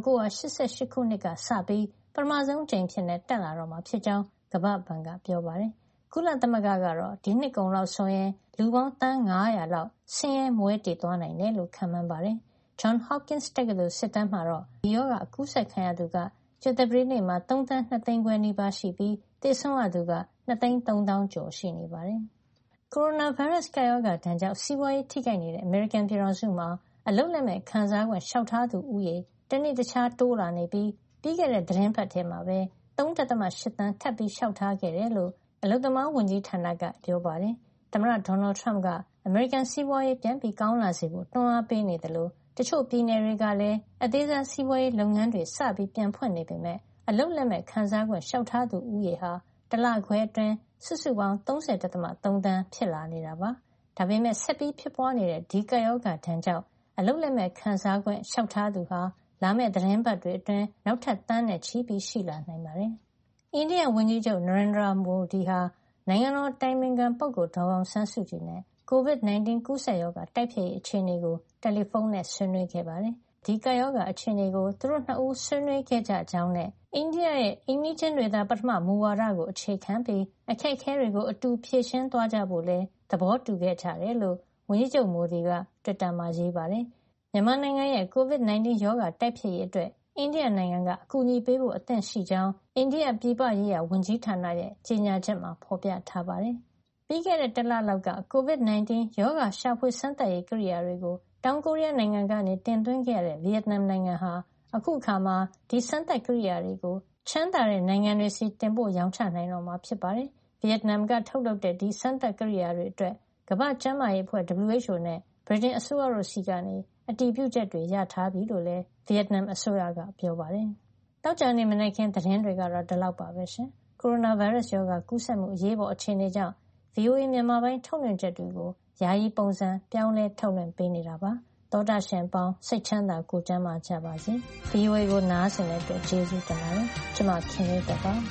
1988ခုနှစ်ကစပြီးပထမဆုံးအကြိမ်ဖြစ်တက်လာတော့မှာဖြစ်ကြောင်းကမ္ဘာ့ဘဏ်ကပြောပါတယ်။ကုလသမဂ္ဂကတော့ဒီနှစ်ကုန်လောက်ဆိုရင်လူပေါင်းသန်း900လောက်ဆင်းရဲမွဲတေသွားနိုင်တယ်လို့ခန့်မှန်းပါတယ်။ John Hopkins တက္ကသိုလ်စစ်တမ်းမှာတော့ဒီရောဂါအကူးစက်ခံရသူကကြာသပတေးနေ့မှာ3သန်း2သိန်းခွဲနီးပါးရှိပြီးသေဆုံးရသူက2သိန်း3သောင်းကျော်ရှိနေပါတယ်။ကိုရိုနာဗိုင်းရပ်စ်ကာရောဂါဒဏ်ကြောင့်စီးပွားရေးထိခိုက်နေတဲ့အမေရိကန်ပြည်ထောင်စုမှာအလုပ်လက်မဲ့ခံစား권လျှောက်ထားသူဦးရေတနေ့တခြားတိုးလာနေပြီးပြီးခဲ့တဲ့သတင်းပတ်ထဲမှာပဲ 3.8 သန်းထပ်ပြီးလျှောက်ထားခဲ့တယ်လို့အလုပ်သမားဝန်ကြီးဌာနကပြောပါတယ်။သမ္မတဒေါ်နယ်ထရမ့်ကအမေရိကန်စီးပွားရေးပြန်ပြီးကောင်းလာစေဖို့တွန်းအားပေးနေတယ်လို့တချို့ပြည်နယ်တွေကလည်းအသေးစားစီးပွားရေးလုပ်ငန်းတွေစပြီးပြန်ဖွင့်နေပေမဲ့အလုပ်လက်မဲ့ခံစား권လျှောက်ထားသူဦးရေဟာတလခွဲအတွင်းစုစုပေါင်း 30.3 သန်းဖြစ်လာနေတာပါ။ဒါပေမဲ့ဆက်ပြီးဖြစ်ပွားနေတဲ့ဒီကပ်ရောဂါဒဏ်ကြောင့်အလုပ်လက်မဲ့ခံစား권လျှောက်ထားသူဟာလာမယ့်သတင်းပတ်တွေအတွင်းနောက်ထပ်သန်းနဲ့ချီပြီးရှိလာနိုင်ပါတယ်။အိန္ဒိယဝန်ကြီးချုပ်နရိန္ဒြာမိုဒီဟာနိုင်ငံတော်တိုင်ပင်ခံပုဂ္ဂိုလ်ဒေါ်အောင်ဆန်းစုကြည်နဲ့ COVID-19 ကူးစက်ရောဂါတိုက်ဖျက်ရေးအခြေအနေကိုတယ်လီဖုန်းနဲ့ဆွေးနွေးခဲ့ပါတယ်။ဒီကပ်ရောဂါအခြေအနေကိုသူတို့နှစ်ဦးဆွေးနွေးခဲ့ကြကြောင်းနဲ့အိန္ဒိယရဲ့အိမ်နီးချင်းတွေသာပထမမူဝါဒကိုအခြေခံပြီးအခက်အခဲတွေကိုအတူဖြေရှင်းသွားကြဖို့လည်းသဘောတူခဲ့ကြတယ်လို့ဝန်ကြီးချုပ်မိုဒီကတွစ်တာမှာရေးပါတယ်။မြန်မာနိုင်ငံရဲ့ COVID-19 ရောဂါတိုက်ဖျက်ရေးအတွက်အိန္ဒိယနိုင်ငံကအကူအညီပေးဖို့အသင့်ရှိကြောင်းအိန္ဒိယပြည်ပရေးရာဝန်ကြီးဌာနရဲ့ကြေညာချက်မှာဖော်ပြထားပါတယ်။ပြီးခဲ့တဲ့တလလောက်က COVID-19 ရောဂါရှာဖွေစမ်းသပ်ရေးကိရိယာတွေကိုတောင်ကိုရီးယားနိုင်ငံကနေတင်သွင်းခဲ့တဲ့ဗီယက်နမ်နိုင်ငံဟာအခုအခါမှာဒီစမ်းသပ်ကိရိယာတွေကိုချမ်းသာတဲ့နိုင်ငံတွေစီတင်ပို့ရောင်းချနိုင်တော့မှာဖြစ်ပါတယ်။ဗီယက်နမ်ကထုတ်လုပ်တဲ့ဒီစမ်းသပ်ကိရိယာတွေအတွက်ကမ္ဘာ့ကျန်းမာရေးအဖွဲ့ WHO နဲ့ဗြိတိန်အစိုးရတို့စီကနေအတည်ပြုချက်တွေရထားပြီလို့လည်းဗီယက်နမ်အစိုးရကပြောပါတယ်။သောကြာနေ့မနက်ခင်းသတင်းတွေကတော့ဒီလောက်ပါပဲရှင်။ကိုရိုနာဗိုင်းရပ်စ်ရောဂါကူးစက်မှုအရေးပေါ်အခြေအနေကြောင့် VOA မြန်မာပိုင်းထုတ်လွှင့်ချက်တွေကိုယာယီပုံစံပြောင်းလဲထုတ်လွှင့်ပေးနေတာပါ။သောတာရှင်ပေါင်းစိတ်ချမ်းသာကိုယ်ကျန်းမာကြပါစေ။ VOA ကိုနားဆင်တဲ့အတွက်ကျေးဇူးတင်ပါတယ်။ကျွန်မခင်လေးတက်ပါ။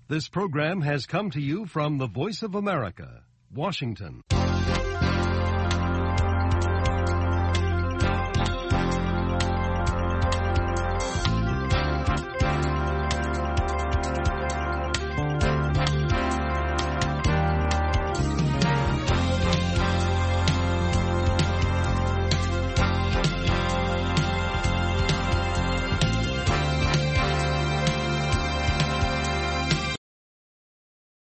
This program has come to you from the Voice of America, Washington.